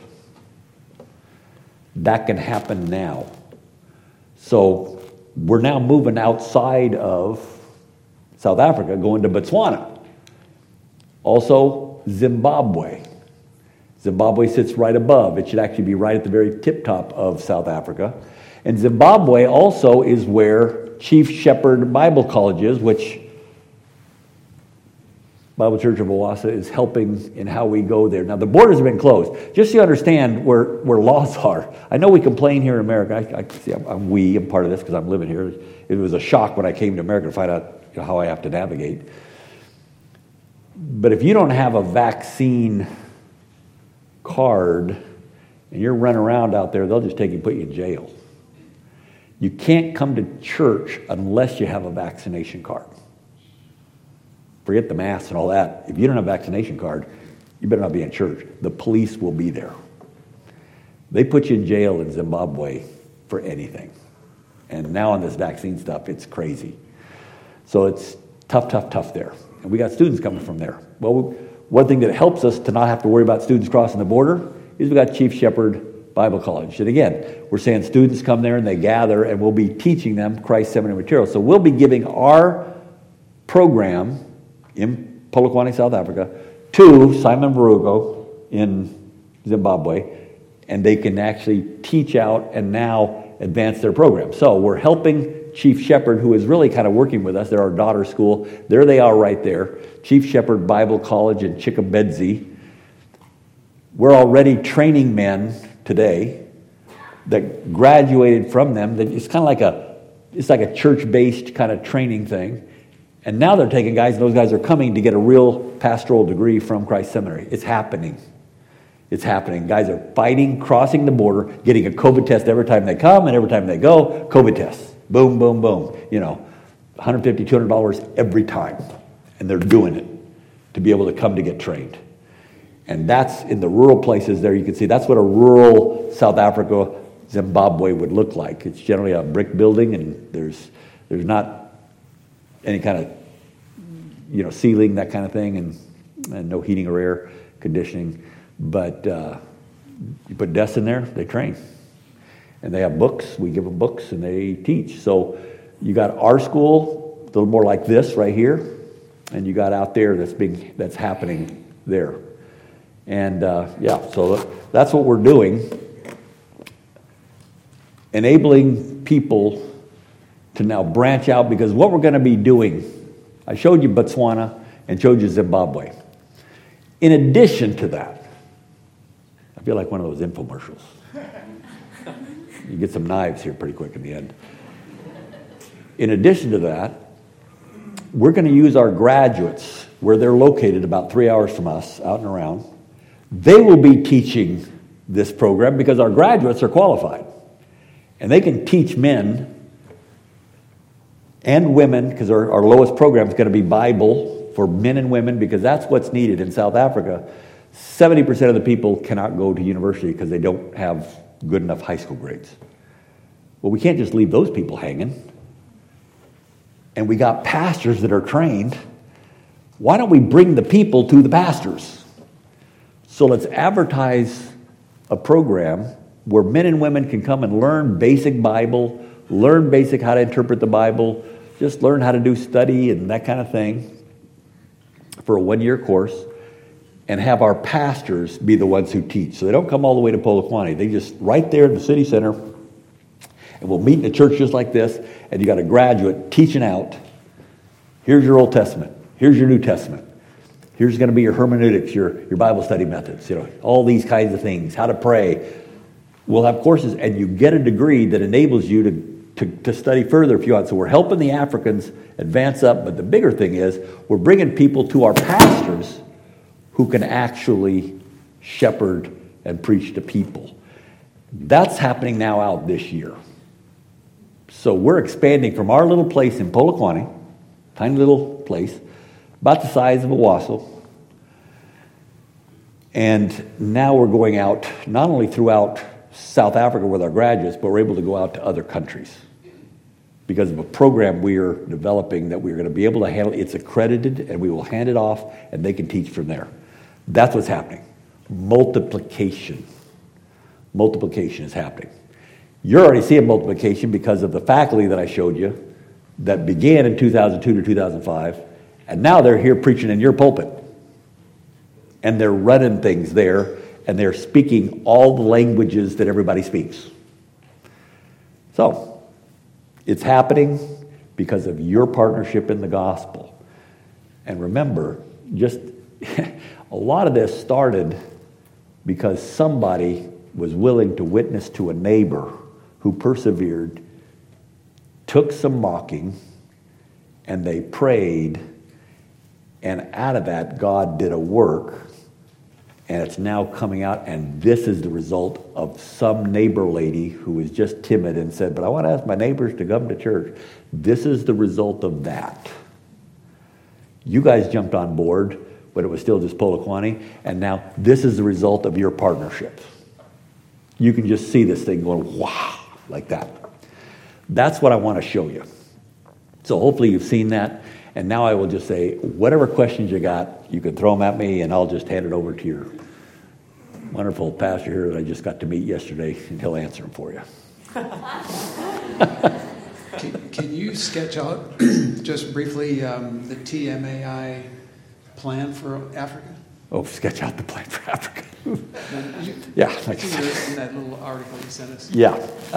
That can happen now. So we're now moving outside of South Africa, going to Botswana. Also, Zimbabwe. Zimbabwe sits right above. It should actually be right at the very tip top of South Africa. And Zimbabwe also is where Chief Shepherd Bible College is, which Bible Church of Owasso is helping in how we go there. Now, the borders have been closed. Just so you understand where laws are. I know we complain here in America. I'm part of this because I'm living here. It was a shock when I came to America to find out how I have to navigate. But if you don't have a vaccine card and you're running around out there, they'll just take you and put you in jail. You can't come to church unless you have a vaccination card. Forget the masks and all that. If you don't have a vaccination card, you better not be in church. The police will be there. They put you in jail in Zimbabwe for anything. And now on this vaccine stuff, it's crazy. So it's tough there. And we got students coming from there. Well, one thing that helps us to not have to worry about students crossing the border is we got Chief Shepherd Bible College. And again, we're saying students come there and they gather, and we'll be teaching them Christ Seminary material. So we'll be giving our program in Polokwane, South Africa, to Simon Verugo in Zimbabwe, and they can actually teach out and now advance their program. So we're helping Chief Shepherd, who is really kind of working with us. They're our daughter school. There they are right there. Chief Shepherd Bible College in Chikabedzi. We're already training men today that graduated from them. It's kind of like a church-based kind of training thing. And now they're taking guys, and those guys are coming to get a real pastoral degree from Christ Seminary. It's happening. It's happening. Guys are fighting, crossing the border, getting a COVID test every time they come, and every time they go, COVID test. Boom, boom, boom. $150, $200 every time. And they're doing it to be able to come to get trained. And that's in the rural places there. You can see that's what a rural South Africa, Zimbabwe would look like. It's generally a brick building, and there's not any kind of ceiling, that kind of thing, and no heating or air conditioning. But you put desks in there, they train. And they have books. We give them books, and they teach. So you got our school, a little more like this right here, and you got out there that's happening there. And so that's what we're doing, enabling people to now branch out, because what we're going to be doing, I showed you Botswana and showed you Zimbabwe. In addition to that, I feel like one of those infomercials. You get some knives here pretty quick in the end. In addition to that, we're going to use our graduates where they're located about 3 hours from us, out and around. They will be teaching this program because our graduates are qualified. And they can teach men and women, because our lowest program is going to be Bible for men and women, because that's what's needed in South Africa. 70% of the people cannot go to university because they don't have good enough high school grades. Well, we can't just leave those people hanging. And we got pastors that are trained. Why don't we bring the people to the pastors? So let's advertise a program where men and women can come and learn basic Bible, learn basic how to interpret the Bible, just learn how to do study and that kind of thing for a 1-year course, and have our pastors be the ones who teach. So they don't come all the way to Polokwane. They just right there in the city center, and we'll meet in a church just like this, and you got a graduate teaching out. Here's your Old Testament. Here's your New Testament. Here's going to be your hermeneutics, your Bible study methods, all these kinds of things, how to pray. We'll have courses, and you get a degree that enables you to study further if you want. So we're helping the Africans advance up, but the bigger thing is we're bringing people to our pastors who can actually shepherd and preach to people. That's happening now out this year. So we're expanding from our little place in Polokwane, tiny little place, about the size of Owasso. And now we're going out not only throughout South Africa with our graduates, but we're able to go out to other countries because of a program we are developing that we're going to be able to handle. It's accredited, and we will hand it off, and they can teach from there. That's what's happening. Multiplication. Multiplication is happening. You're already seeing multiplication because of the faculty that I showed you that began in 2002 to 2005, and now they're here preaching in your pulpit. And they're running things there, and they're speaking all the languages that everybody speaks. So, it's happening because of your partnership in the gospel. And remember, just a lot of this started because somebody was willing to witness to a neighbor who persevered, took some mocking, and they prayed, and out of that, God did a work, and it's now coming out, and this is the result of some neighbor lady who was just timid and said, but I want to ask my neighbors to come to church. This is the result of that. You guys jumped on board, but it was still just Polokwane, and now this is the result of your partnership. You can just see this thing going, wow, like that. That's what I want to show you. So hopefully you've seen that. And now I will just say, whatever questions you got, you can throw them at me, and I'll just hand it over to your wonderful pastor here that I just got to meet yesterday, and he'll answer them for you.
Can you sketch out, just briefly, the TMAI plan for Africa?
Oh, sketch out the plan for Africa. Yeah.
In that little article you sent us.
Yeah.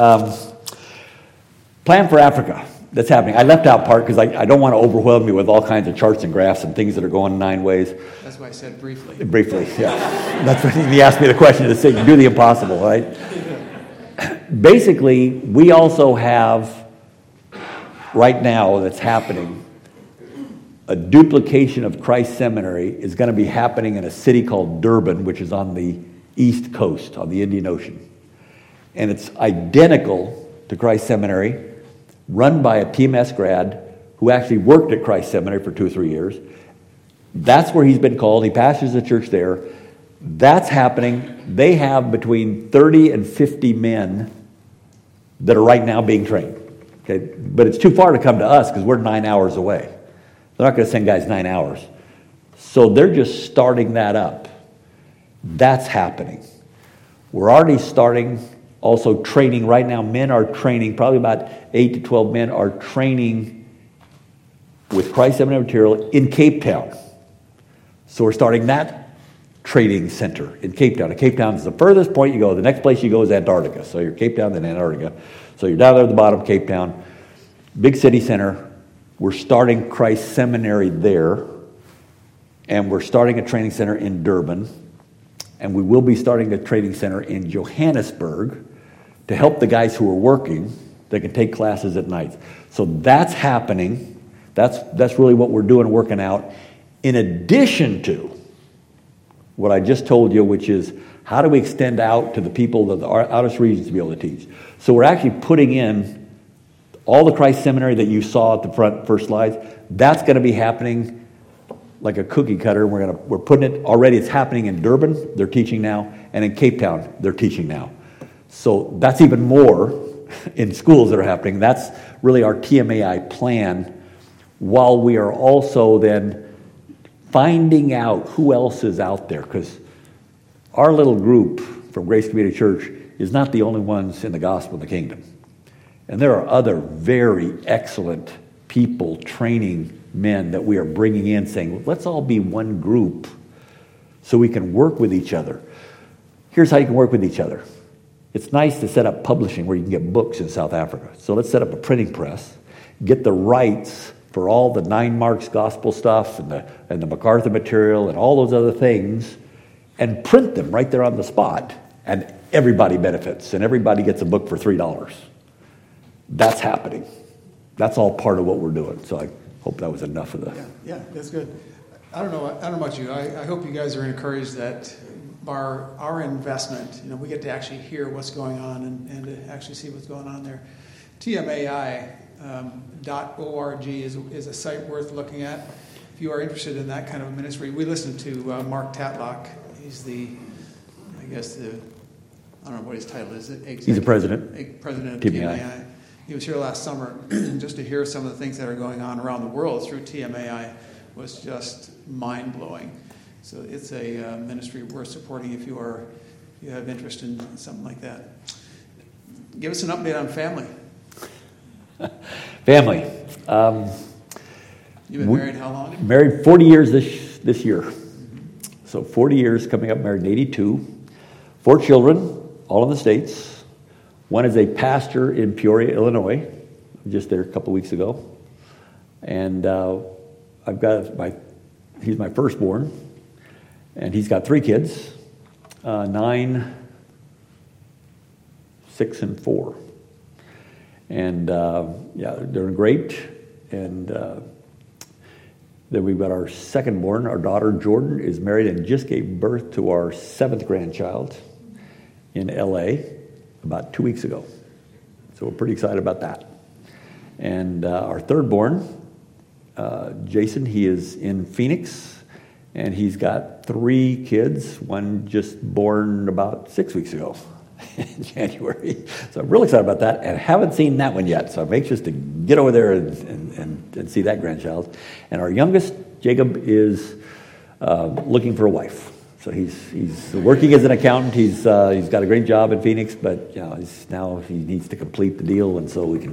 Plan for Africa. That's happening. I left out part because I don't want to overwhelm you with all kinds of charts and graphs and things that are going 9 ways.
That's why I said briefly.
Briefly, yeah. That's when he asked me the question to say, do the impossible, right? Basically, we also have, right now that's happening, a duplication of Christ Seminary is going to be happening in a city called Durban, which is on the east coast, on the Indian Ocean. And it's identical to Christ Seminary, run by a TMS grad who actually worked at Christ Seminary for 2 or 3 years. That's where he's been called. He pastors the church there. That's happening. They have between 30 and 50 men that are right now being trained. Okay, but it's too far to come to us because we're 9 hours away. They're not going to send guys 9 hours. So they're just starting that up. That's happening. We're already starting also training right now. Men are training, probably about 8 to 12 men are training with Christ Seminary material in Cape Town. So we're starting that training center in Cape Town. And Cape Town is the furthest point you go. The next place you go is Antarctica. So you're Cape Town, then Antarctica. So you're down there at the bottom, Cape Town. Big city center. We're starting Christ Seminary there. And we're starting a training center in Durban. And we will be starting a training center in Johannesburg to help the guys who are working that can take classes at night. So that's happening. That's really what we're doing, working out. In addition to what I just told you, which is how do we extend out to the people of the outer regions to be able to teach. So we're actually putting in all the Christ Seminary that you saw at the front first slides. That's going to be happening like a cookie cutter. We're putting it already. It's happening in Durban. They're teaching now, and in Cape Town they're teaching now. So that's even more in schools that are happening. That's really our TMAI plan. While we are also then finding out who else is out there, because our little group from Grace Community Church is not the only ones in the gospel of the kingdom. And there are other very excellent people, training men that we are bringing in saying, well, let's all be one group so we can work with each other. Here's how you can work with each other. It's nice to set up publishing where you can get books in South Africa. So let's set up a printing press, get the rights for all the 9 Marks gospel stuff and the MacArthur material and all those other things, and print them right there on the spot. And everybody benefits, and everybody gets a book for $3. That's happening. That's all part of what we're doing. So I hope that was enough of the...
Yeah, that's good. I don't know about you. I hope you guys are encouraged that our investment, we get to actually hear what's going on and to actually see what's going on there. TMAI. .org is a site worth looking at if you are interested in that kind of a ministry. We listened to Mark Tatlock. He's I don't know what his title is.
He's the president.
President of TMAI. He was here last summer, just to hear some of the things that are going on around the world through TMAI was just mind-blowing. So it's a ministry worth supporting if you have interest in something like that. Give us an update on family.
Family.
You've been married how long?
Married 40 years this year. Mm-hmm. So 40 years coming up, married in 82. 4 children, all in the States. One is a pastor in Peoria, Illinois. I'm just there a couple of weeks ago. And I've got he's my firstborn. And he's got 3 kids, 9, 6, and 4. And they're doing great. And then we've got our second-born. Our daughter Jordan is married and just gave birth to our 7th grandchild in L.A. about 2 weeks ago. So we're pretty excited about that. And our third-born, Jason, he is in Phoenix, and he's got 3 kids. One just born about 6 weeks ago. In January. So I'm really excited about that, and haven't seen that one yet. So I'm anxious to get over there and see that grandchild. And our youngest, Jacob, is looking for a wife. So he's working as an accountant. He's got a great job in Phoenix, but he needs to complete the deal, and so we can.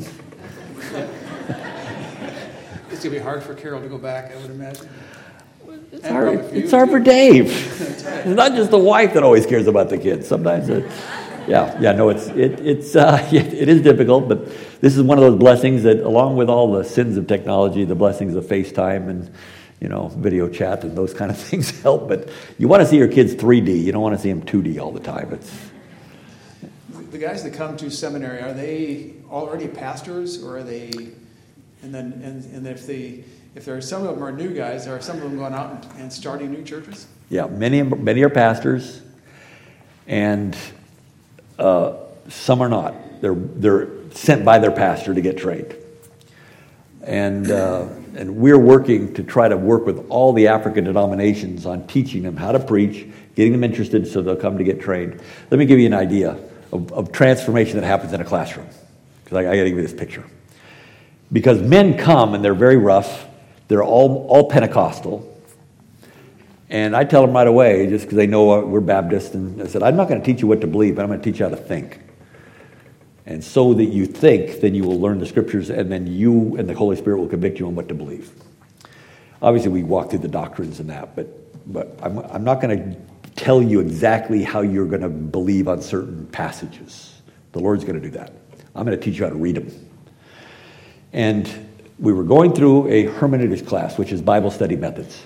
It's gonna be hard for Carol to go back, I would imagine.
It's hard for Dave. It's not just the wife that always cares about the kids. Sometimes it is difficult, but this is one of those blessings that, along with all the sins of technology, the blessings of FaceTime and video chat and those kind of things help. But you want to see your kids 3D. You don't want to see them 2D all the time.
The guys that come to seminary, are they already pastors, or are they? And if there are some of them are new guys, are some of them going out and starting new churches? Yeah,
many are pastors, and some are not. They're sent by their pastor to get trained. And we're working to try to work with all the African denominations on teaching them how to preach, getting them interested so they'll come to get trained. Let me give you an idea of transformation that happens in a classroom. Because I got to give you this picture. Because men come and they're very rough. They're all Pentecostal. And I tell them right away, just because they know we're Baptist, and I said, I'm not going to teach you what to believe, but I'm going to teach you how to think. And so that you think, then you will learn the scriptures, and then you and the Holy Spirit will convict you on what to believe. Obviously, we walk through the doctrines and that, but I'm not going to tell you exactly how you're going to believe on certain passages. The Lord's going to do that. I'm going to teach you how to read them. And we were going through a hermeneutics class, which is Bible study methods.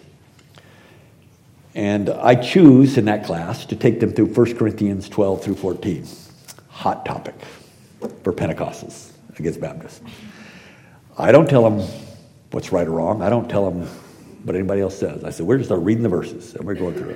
And I choose in that class to take them through 1 Corinthians 12 through 14. Hot topic for Pentecostals against Baptists. I don't tell them what's right or wrong. I don't tell them what anybody else says. I said, we're just start reading the verses, and we're going through it.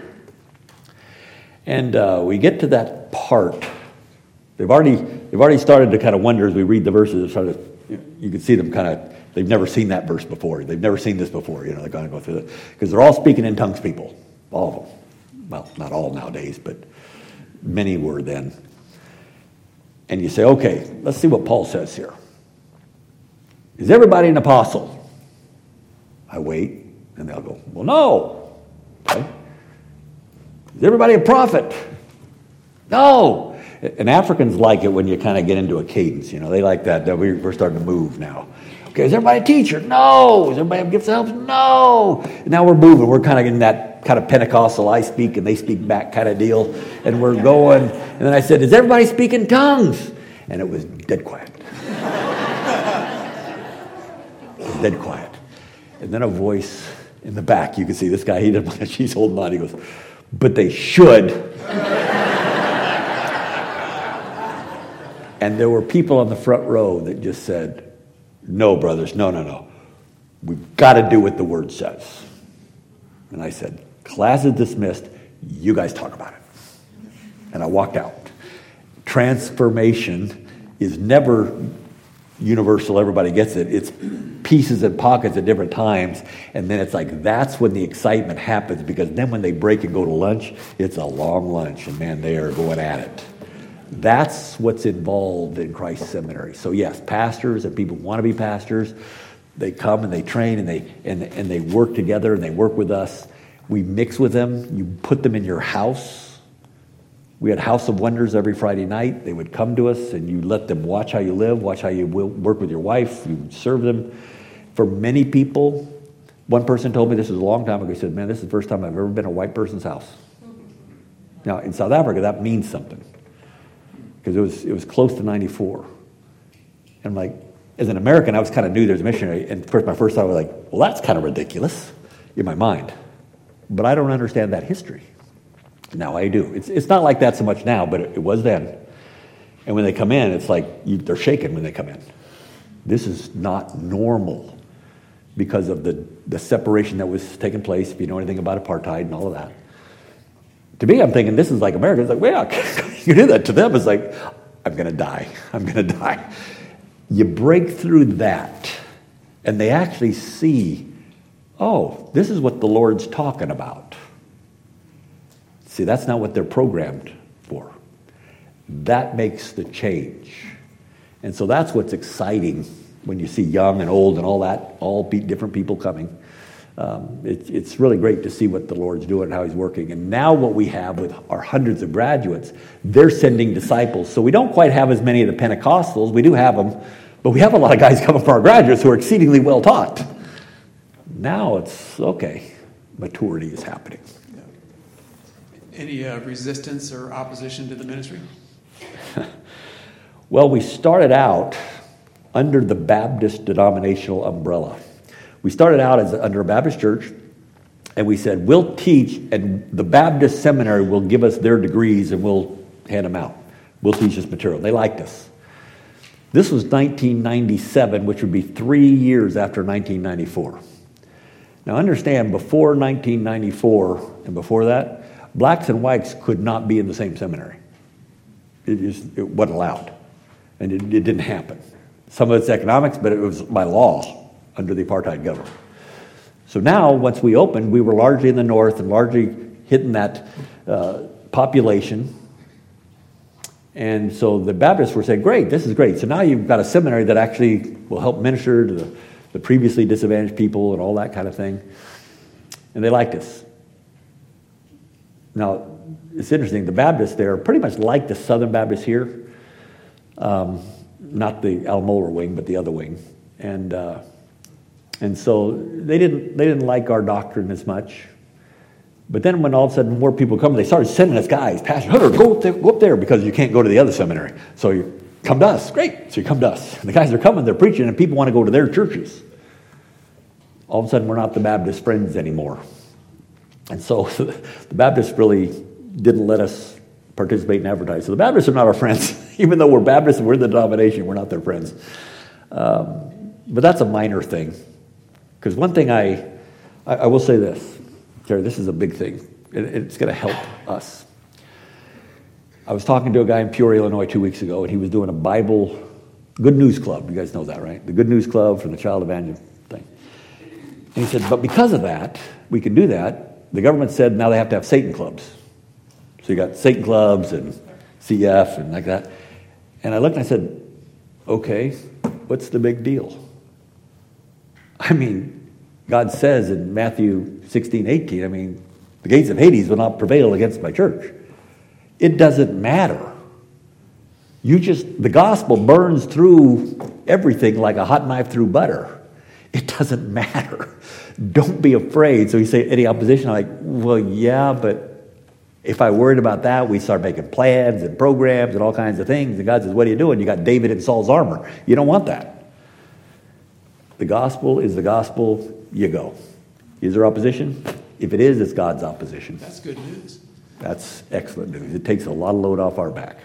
And we get to that part. They've already started to kind of wonder as we read the verses. You can see them kind of, they've never seen that verse before. They've never seen this before. They're going to go through it. Because they're all speaking in tongues people. All of them. Well, not all nowadays, but many were then. And you say, okay, let's see what Paul says here. Is everybody an apostle? I wait, and they'll go, well, no. Okay. Is everybody a prophet? No. And Africans like it when you kind of get into a cadence. They like that we're starting to move now. Okay, is everybody a teacher? No. Is everybody have gifts of helps? No. And now we're moving. We're kind of in that kind of Pentecostal, I speak and they speak back kind of deal. And we're going. And then I said, does everybody speak in tongues? And it was dead quiet. Dead quiet. And then a voice in the back. You can see this guy, he doesn't want, she's holding on. He goes, but they should. And there were people on the front row that just said, no, brothers, no. We've got to do what the word says. And I said, class is dismissed. You guys talk about it. And I walked out. Transformation is never universal. Everybody gets it. It's pieces and pockets at different times. And then it's like, that's when the excitement happens. Because then when they break and go to lunch, it's a long lunch. And man, they are going at it. That's what's involved in Christ Seminary. So yes, pastors and people who want to be pastors, they come and they train and they work together and they work with us. We mix with them. You put them in your house. We had House of Wonders every Friday night. They would come to us and you let them watch how you live, watch how you work with your wife, you serve them. For many people, one person told me, this was a long time ago, he said, man, this is the first time I've ever been in a white person's house. Now, in South Africa, that means something. Because it was close to 94. And like, as an American, I was kind of new there as a missionary. And of course, my first thought was like, well, that's kind of ridiculous in my mind. But I don't understand that history. Now I do. It's not like that so much now, but it was then. And when they come in, it's like they're shaken when they come in. This is not normal because of the separation that was taking place, if you know anything about apartheid and all of that. To me, I'm thinking this is like America. It's like, well, you do that to them. It's like, I'm going to die. I'm going to die. You break through that, and they actually see, oh, this is what the Lord's talking about. See, that's not what they're programmed for. That makes the change. And so that's what's exciting when you see young and old and all that, all different people coming. It's really great to see what the Lord's doing and how he's working. And now what we have with our hundreds of graduates, they're sending disciples. So we don't quite have as many of the Pentecostals. We do have them, but we have a lot of guys coming from our graduates who are exceedingly well taught. Now it's, okay, maturity is happening.
Any resistance or opposition to the ministry?
Well, we started out under the Baptist denominational umbrella. We started out under a Baptist church, and we said, we'll teach, and the Baptist seminary will give us their degrees, and we'll hand them out. We'll teach this material. They liked us. This was 1997, which would be 3 years after 1994. Now understand, before 1994 and before that, blacks and whites could not be in the same seminary. It wasn't allowed, and it didn't happen. Some of it's economics, but it was by law. under the apartheid government. So now, once we opened, we were largely in the north and largely hitting that population. And so the Baptists were saying, great, this is great. So now you've got a seminary that actually will help minister to the previously disadvantaged people and all that kind of thing. And they liked us. Now, it's interesting, the Baptists there are pretty much like the Southern Baptists here. Not the Al Mohler wing, but the other wing. And so they didn't like our doctrine as much. But then when all of a sudden more people come, they started sending us guys, Pastor Hunter, go up there because you can't go to the other seminary. So you come to us. Great. So you come to us. And the guys are coming, they're preaching, and people want to go to their churches. All of a sudden we're not the Baptist friends anymore. And so the Baptists really didn't let us participate in advertising. So the Baptists are not our friends. Even though we're Baptists and we're the denomination, we're not their friends. But that's a minor thing. Because one thing I will say this. Terry, this is a big thing. It's going to help us. I was talking to a guy in Peoria, Illinois 2 weeks ago, and he was doing a Bible Good News Club. You guys know that, right? The Good News Club for the Child Evangelism thing. And he said, but because of that, we can do that. The government said now they have to have Satan clubs. So you got Satan clubs and CF and like that. And I looked and I said, okay, what's the big deal? I mean, God says in Matthew 16:18, the gates of Hades will not prevail against my church. It doesn't matter. The gospel burns through everything like a hot knife through butter. It doesn't matter. Don't be afraid. So you say, any opposition? I'm like, well, yeah, but if I worried about that, we start making plans and programs and all kinds of things. And God says, what are you doing? You got David in Saul's armor. You don't want that. The gospel is the gospel. You go. Is there opposition? If it is, it's God's opposition.
That's good news.
That's excellent news. It takes a lot of load off our back.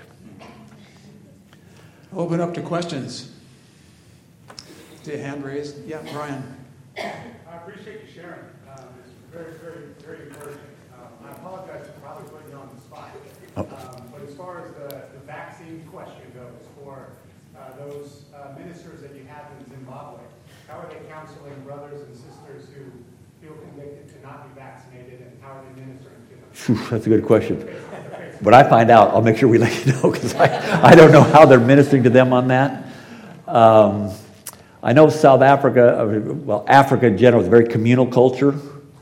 Open up to questions. See a hand raised. Yeah, Brian.
I appreciate you sharing. It's very, very, very encouraging. I apologize for probably putting you on the spot. But as far as the vaccine question goes, for those ministers that you have in Zimbabwe, how are they counseling brothers and sisters who feel convicted to not be vaccinated, and how are they ministering to them?
That's a good question. When I find out, I'll make sure we let you know, because I don't know how they're ministering to them on that. I know South Africa, Africa in general is a very communal culture.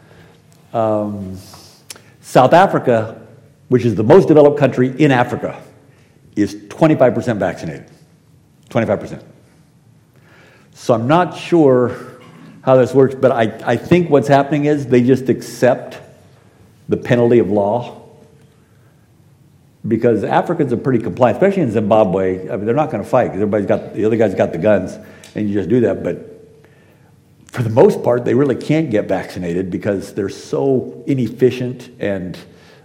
South Africa, which is the most developed country in Africa, is 25% vaccinated. 25%. So I'm not sure how this works, but I think what's happening is they just accept the penalty of law. Because Africans are pretty compliant, especially in Zimbabwe. They're not going to fight because the other guy's got the guns, and you just do that. But for the most part, they really can't get vaccinated because they're so inefficient and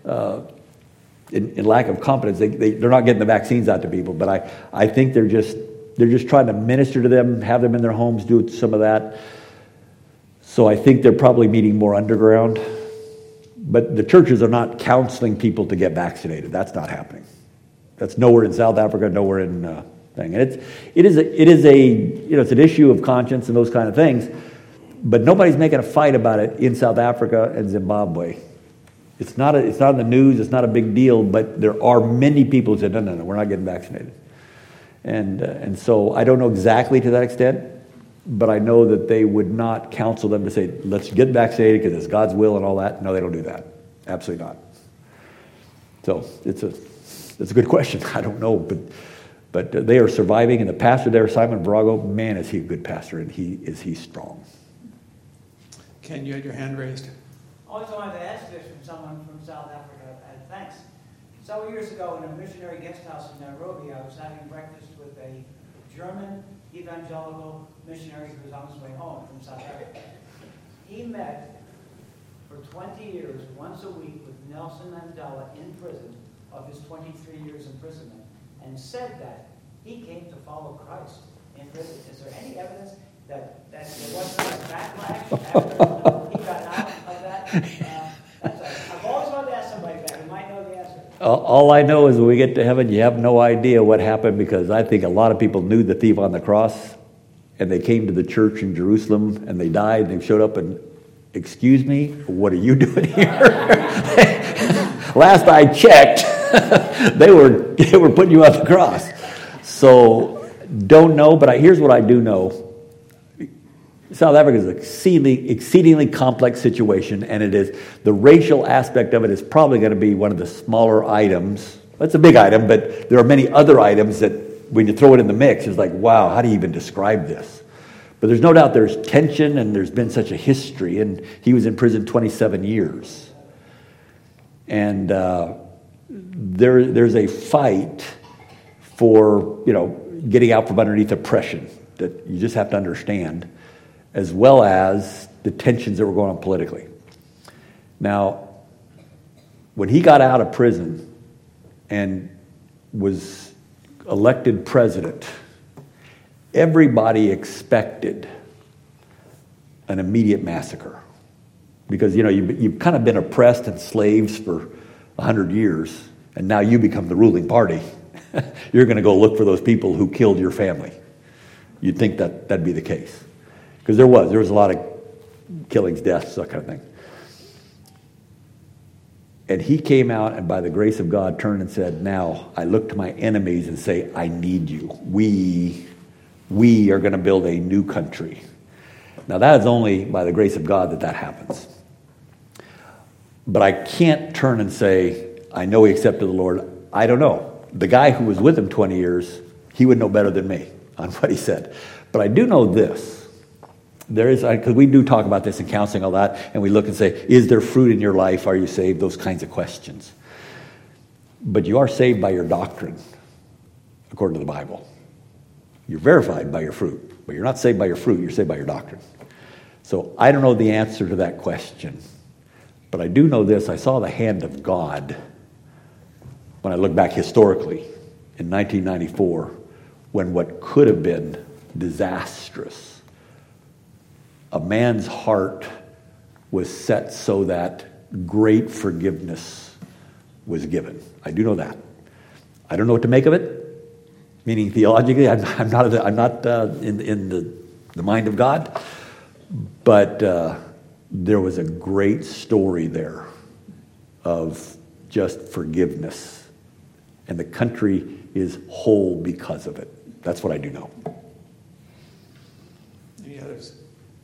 in lack of competence. They're not getting the vaccines out to people. But I think they're just trying to minister to them, have them in their homes, do some of that. So I think they're probably meeting more underground. But the churches are not counseling people to get vaccinated. That's not happening. That's nowhere in South Africa, nowhere in thing. And it's an issue of conscience and those kind of things. But nobody's making a fight about it in South Africa and Zimbabwe. It's not in the news. It's not a big deal. But there are many people who say, no, we're not getting vaccinated. And so I don't know exactly to that extent. But I know that they would not counsel them to say, let's get vaccinated because it's God's will and all that. No, they don't do that. Absolutely not. So it's a good question. I don't know, but they are surviving. And the pastor there, Simon Virago, man, is he a good pastor, and he's strong.
Ken, you had your hand raised.
I always wanted to ask this from someone from South Africa. Thanks. Several years ago in a missionary guest house in Nairobi, I was having breakfast with a German evangelical missionary who was on his way home from South Africa. He met for 20 years, once a week, with Nelson Mandela in prison of his 23 years imprisonment, and said that he came to follow Christ in prison. Is there any evidence that there wasn't a backlash after he got out of that? I've always wanted to ask somebody that who might know the answer.
All I know is when we get to heaven, you have no idea what happened, because I think a lot of people knew the thief on the cross, and they came to the church in Jerusalem, and they died, and they showed up and, excuse me, what are you doing here? Last I checked, they were putting you on the cross. So, don't know, but here's what I do know. South Africa is an exceedingly complex situation, and it is the racial aspect of it is probably going to be one of the smaller items. That's a big item, but there are many other items that when you throw it in the mix, it's like, wow, how do you even describe this? But there's no doubt there's tension, and there's been such a history, and he was in prison 27 years. And there's a fight for, getting out from underneath oppression that you just have to understand, as well as the tensions that were going on politically. Now, when he got out of prison and was elected president, everybody expected an immediate massacre. Because, you've kind of been oppressed and slaves for 100 years, and now you become the ruling party. You're going to go look for those people who killed your family. You'd think that'd be the case. Because there was a lot of killings, deaths, that kind of thing. And he came out and by the grace of God turned and said, now I look to my enemies and say, I need you. We are going to build a new country. Now that is only by the grace of God that happens. But I can't turn and say, I know he accepted the Lord. I don't know. The guy who was with him 20 years, he would know better than me on what he said. But I do know this. There is, because we do talk about this in counseling, all that, and we look and say, is there fruit in your life? Are you saved? Those kinds of questions. But you are saved by your doctrine, according to the Bible. You're verified by your fruit, but you're not saved by your fruit, you're saved by your doctrine. So I don't know the answer to that question, but I do know this. I saw the hand of God when I look back historically in 1994, when what could have been disastrous, a man's heart was set so that great forgiveness was given. I do know that. I don't know what to make of it, meaning theologically, I'm not in the mind of God, but there was a great story there of just forgiveness, and the country is whole because of it. That's what I do know.
Any others?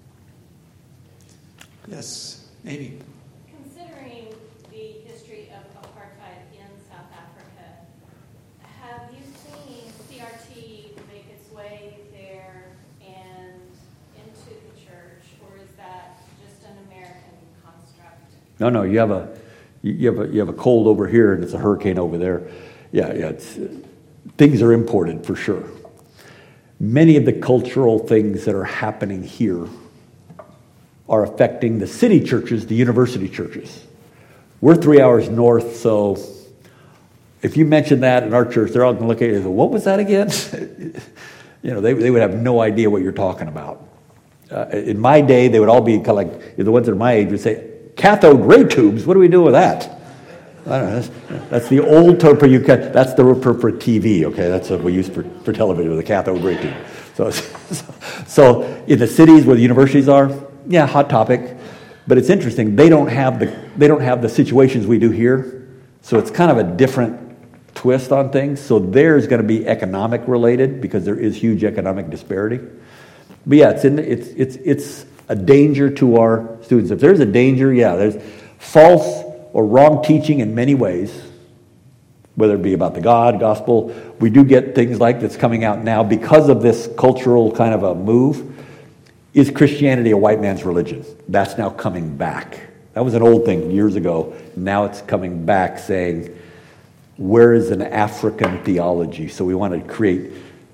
Yes, Amy.
Considering the history of apartheid in South Africa, have you seen CRT make its way there and into the church, or is that just an American construct?
No, you have a cold over here and it's a hurricane over there. Yeah, things are imported for sure. Many of the cultural things that are happening here are affecting the city churches, the university churches. We're 3 hours north, so if you mention that in our church, they're all going to look at you and say, what was that again? They would have no idea what you're talking about. In my day, they would all be kind of like, the ones that are my age would say, cathode ray tubes, what do we do with that? I don't know, that's the old term that's the for TV, okay? That's what we use for television, with a cathode ray tube. So in the cities where the universities are, yeah, hot topic, but it's interesting. They don't have the situations we do here, so it's kind of a different twist on things. So there's going to be economic related because there is huge economic disparity. But yeah, it's a danger to our students. If there's a danger, yeah, there's false or wrong teaching in many ways, whether it be about the gospel. We do get things like that's coming out now because of this cultural kind of a move. Is Christianity a white man's religion? That's now coming back. That was an old thing years ago. Now it's coming back saying, where is an African theology? So we want to create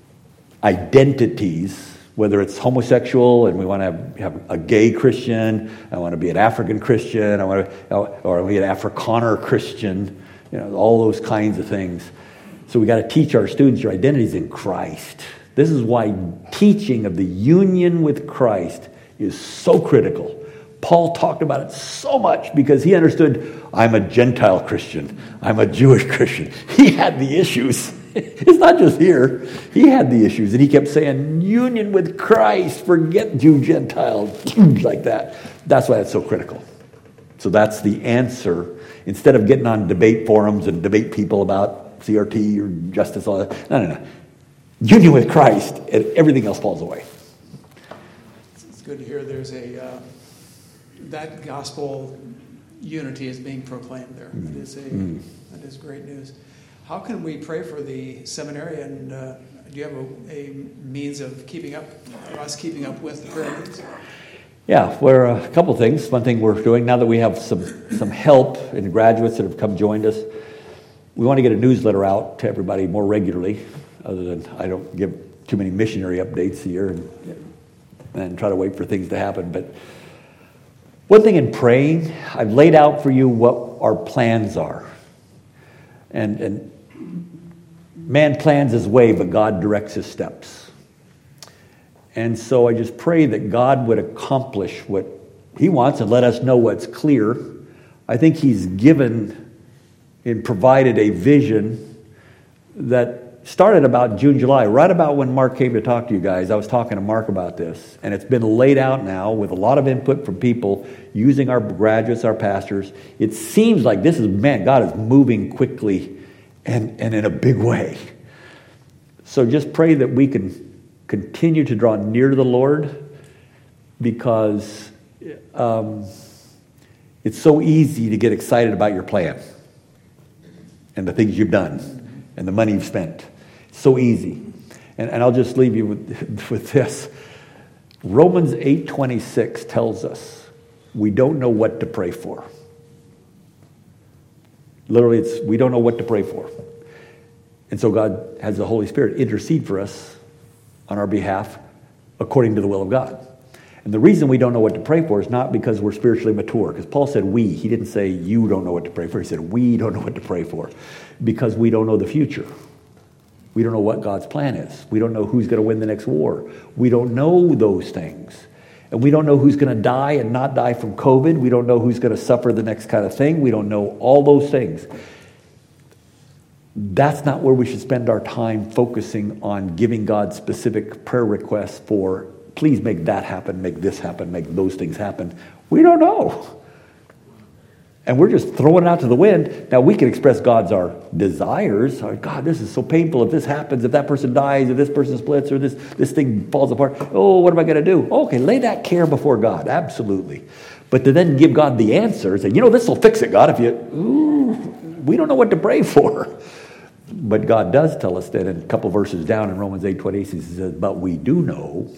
identities, whether it's homosexual and we want to have a gay Christian, I want to be an African Christian, or be an Afrikaner Christian, all those kinds of things. So we got to teach our students your identities in Christ. This is why teaching of the union with Christ is so critical. Paul talked about it so much because he understood, I'm a Gentile Christian, I'm a Jewish Christian. He had the issues. It's not just here. He had the issues, and he kept saying, union with Christ, forget you Gentiles, like that. That's why it's so critical. So that's the answer. Instead of getting on debate forums and debate people about CRT or justice, all that. No. Union with Christ, and everything else falls away.
It's good to hear there's that gospel unity is being proclaimed there. That is great news. How can we pray for the seminary, and do you have a means of keeping up with the prayer needs?
Yeah, we're a couple things. One thing we're doing now that we have some help and graduates that have come joined us, we want to get a newsletter out to everybody more regularly. Other than I don't give too many missionary updates here and try to wait for things to happen. But one thing in praying, I've laid out for you what our plans are. And man plans his way, but God directs his steps. And so I just pray that God would accomplish what he wants and let us know what's clear. I think he's given and provided a vision that started about June, July, right about when Mark came to talk to you guys. I was talking to Mark about this, and it's been laid out now with a lot of input from people using our graduates, our pastors. It seems like God is moving quickly and in a big way. So just pray that we can continue to draw near to the Lord, because it's so easy to get excited about your plan and the things you've done and the money you've spent. So easy. And I'll just leave you with this. Romans 8:26 tells us we don't know what to pray for. Literally, we don't know what to pray for. And so God has the Holy Spirit intercede for us on our behalf according to the will of God. And the reason we don't know what to pray for is not because we're spiritually mature. Because Paul said we. He didn't say you don't know what to pray for. He said we don't know what to pray for. Because we don't know the future. We don't know what God's plan is. We don't know who's going to win the next war. We don't know those things. And we don't know who's going to die and not die from COVID. We don't know who's going to suffer the next kind of thing. We don't know all those things. That's not where we should spend our time focusing on giving God specific prayer requests for, please make that happen, make this happen, make those things happen. We don't know. And we're just throwing it out to the wind. Now, we can express our desires. God, this is so painful. If this happens, if that person dies, if this person splits, or this thing falls apart, oh, what am I going to do? Okay, lay that care before God. Absolutely. But to then give God the answers, and this will fix it, God. We don't know what to pray for. But God does tell us that in a couple verses down in Romans 8:28, he says, but we do know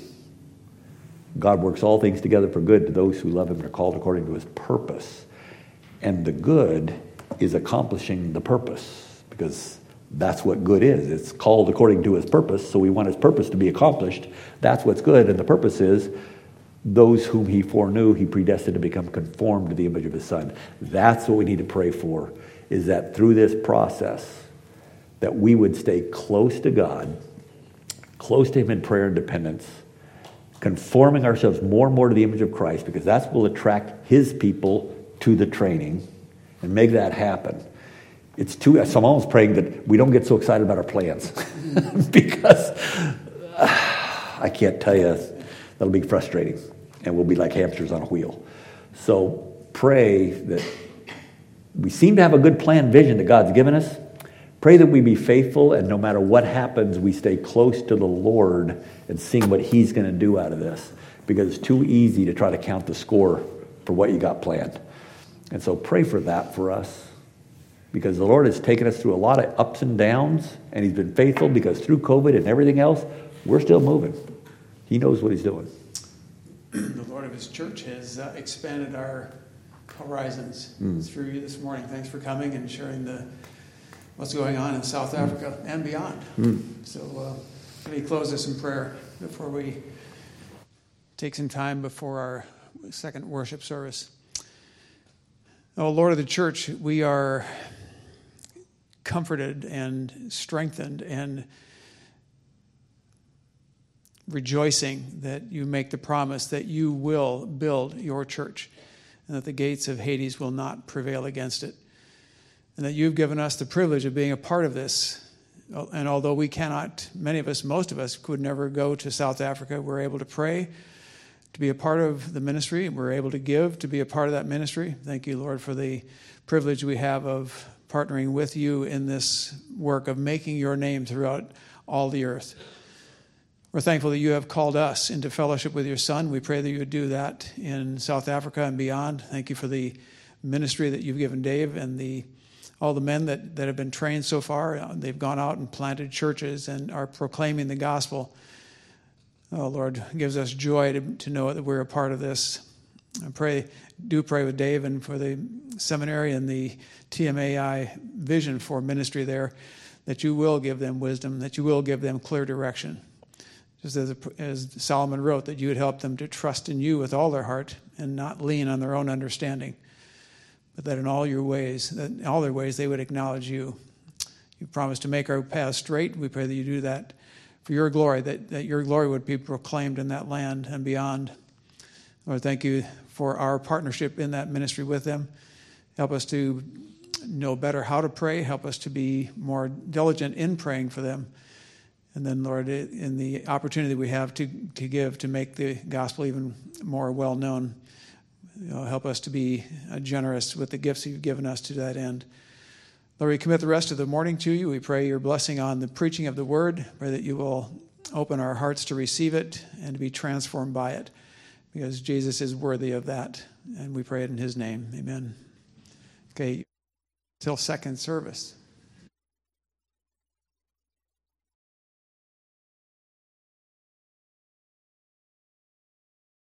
God works all things together for good to those who love him and are called according to his purpose. And the good is accomplishing the purpose, because that's what good is. It's called according to his purpose, so we want his purpose to be accomplished. That's what's good, and the purpose is those whom he foreknew, he predestined to become conformed to the image of his Son. That's what we need to pray for, is that through this process, that we would stay close to God, close to him in prayer and dependence, conforming ourselves more and more to the image of Christ, because that's what will attract his people to the training and make that happen. So I'm almost praying that we don't get so excited about our plans because I can't tell you, that'll be frustrating, and we'll be like hamsters on a wheel. So pray that we seem to have a good plan vision that God's given us. Pray that we be faithful, and no matter what happens, we stay close to the Lord and seeing what he's going to do out of this, because it's too easy to try to count the score for what you got planned. And so pray for that for us, because the Lord has taken us through a lot of ups and downs, and he's been faithful, because through COVID and everything else, we're still moving. He knows what he's doing.
The Lord of his church has expanded our horizons through you this morning. Thanks for coming and sharing what's going on in South Africa and beyond. So let me close this in prayer before we take some time before our second worship service. Oh, Lord of the church, we are comforted and strengthened and rejoicing that you make the promise that you will build your church and that the gates of Hades will not prevail against it, and that you've given us the privilege of being a part of this And although we cannot, many of us, most of us, could never go to South Africa, we're able to pray, to be a part of the ministry. We're able to give, to be a part of that ministry. Thank you, Lord, for the privilege we have of partnering with you in this work of making your name throughout all the earth. We're thankful that you have called us into fellowship with your Son. We pray that you would do that in South Africa and beyond. Thank you for the ministry that you've given Dave and all the men that have been trained so far. They've gone out and planted churches and are proclaiming the gospel. Oh, Lord, it gives us joy to know that we're a part of this. I pray with Dave and for the seminary and the TMAI vision for ministry there, that you will give them wisdom, that you will give them clear direction. Just as Solomon wrote, that you would help them to trust in you with all their heart and not lean on their own understanding, but that in all their ways, they would acknowledge you. You promised to make our path straight. We pray that you do that for your glory, that your glory would be proclaimed in that land and beyond. Lord, thank you for our partnership in that ministry with them. Help us to know better how to pray. Help us to be more diligent in praying for them. And then, Lord, in the opportunity we have to give, to make the gospel even more well-known, help us to be generous with the gifts you've given us to that end. Lord, we commit the rest of the morning to you. We pray your blessing on the preaching of the word. Pray that you will open our hearts to receive it and to be transformed by it, because Jesus is worthy of that. And we pray it in his name. Amen. Okay, till second service.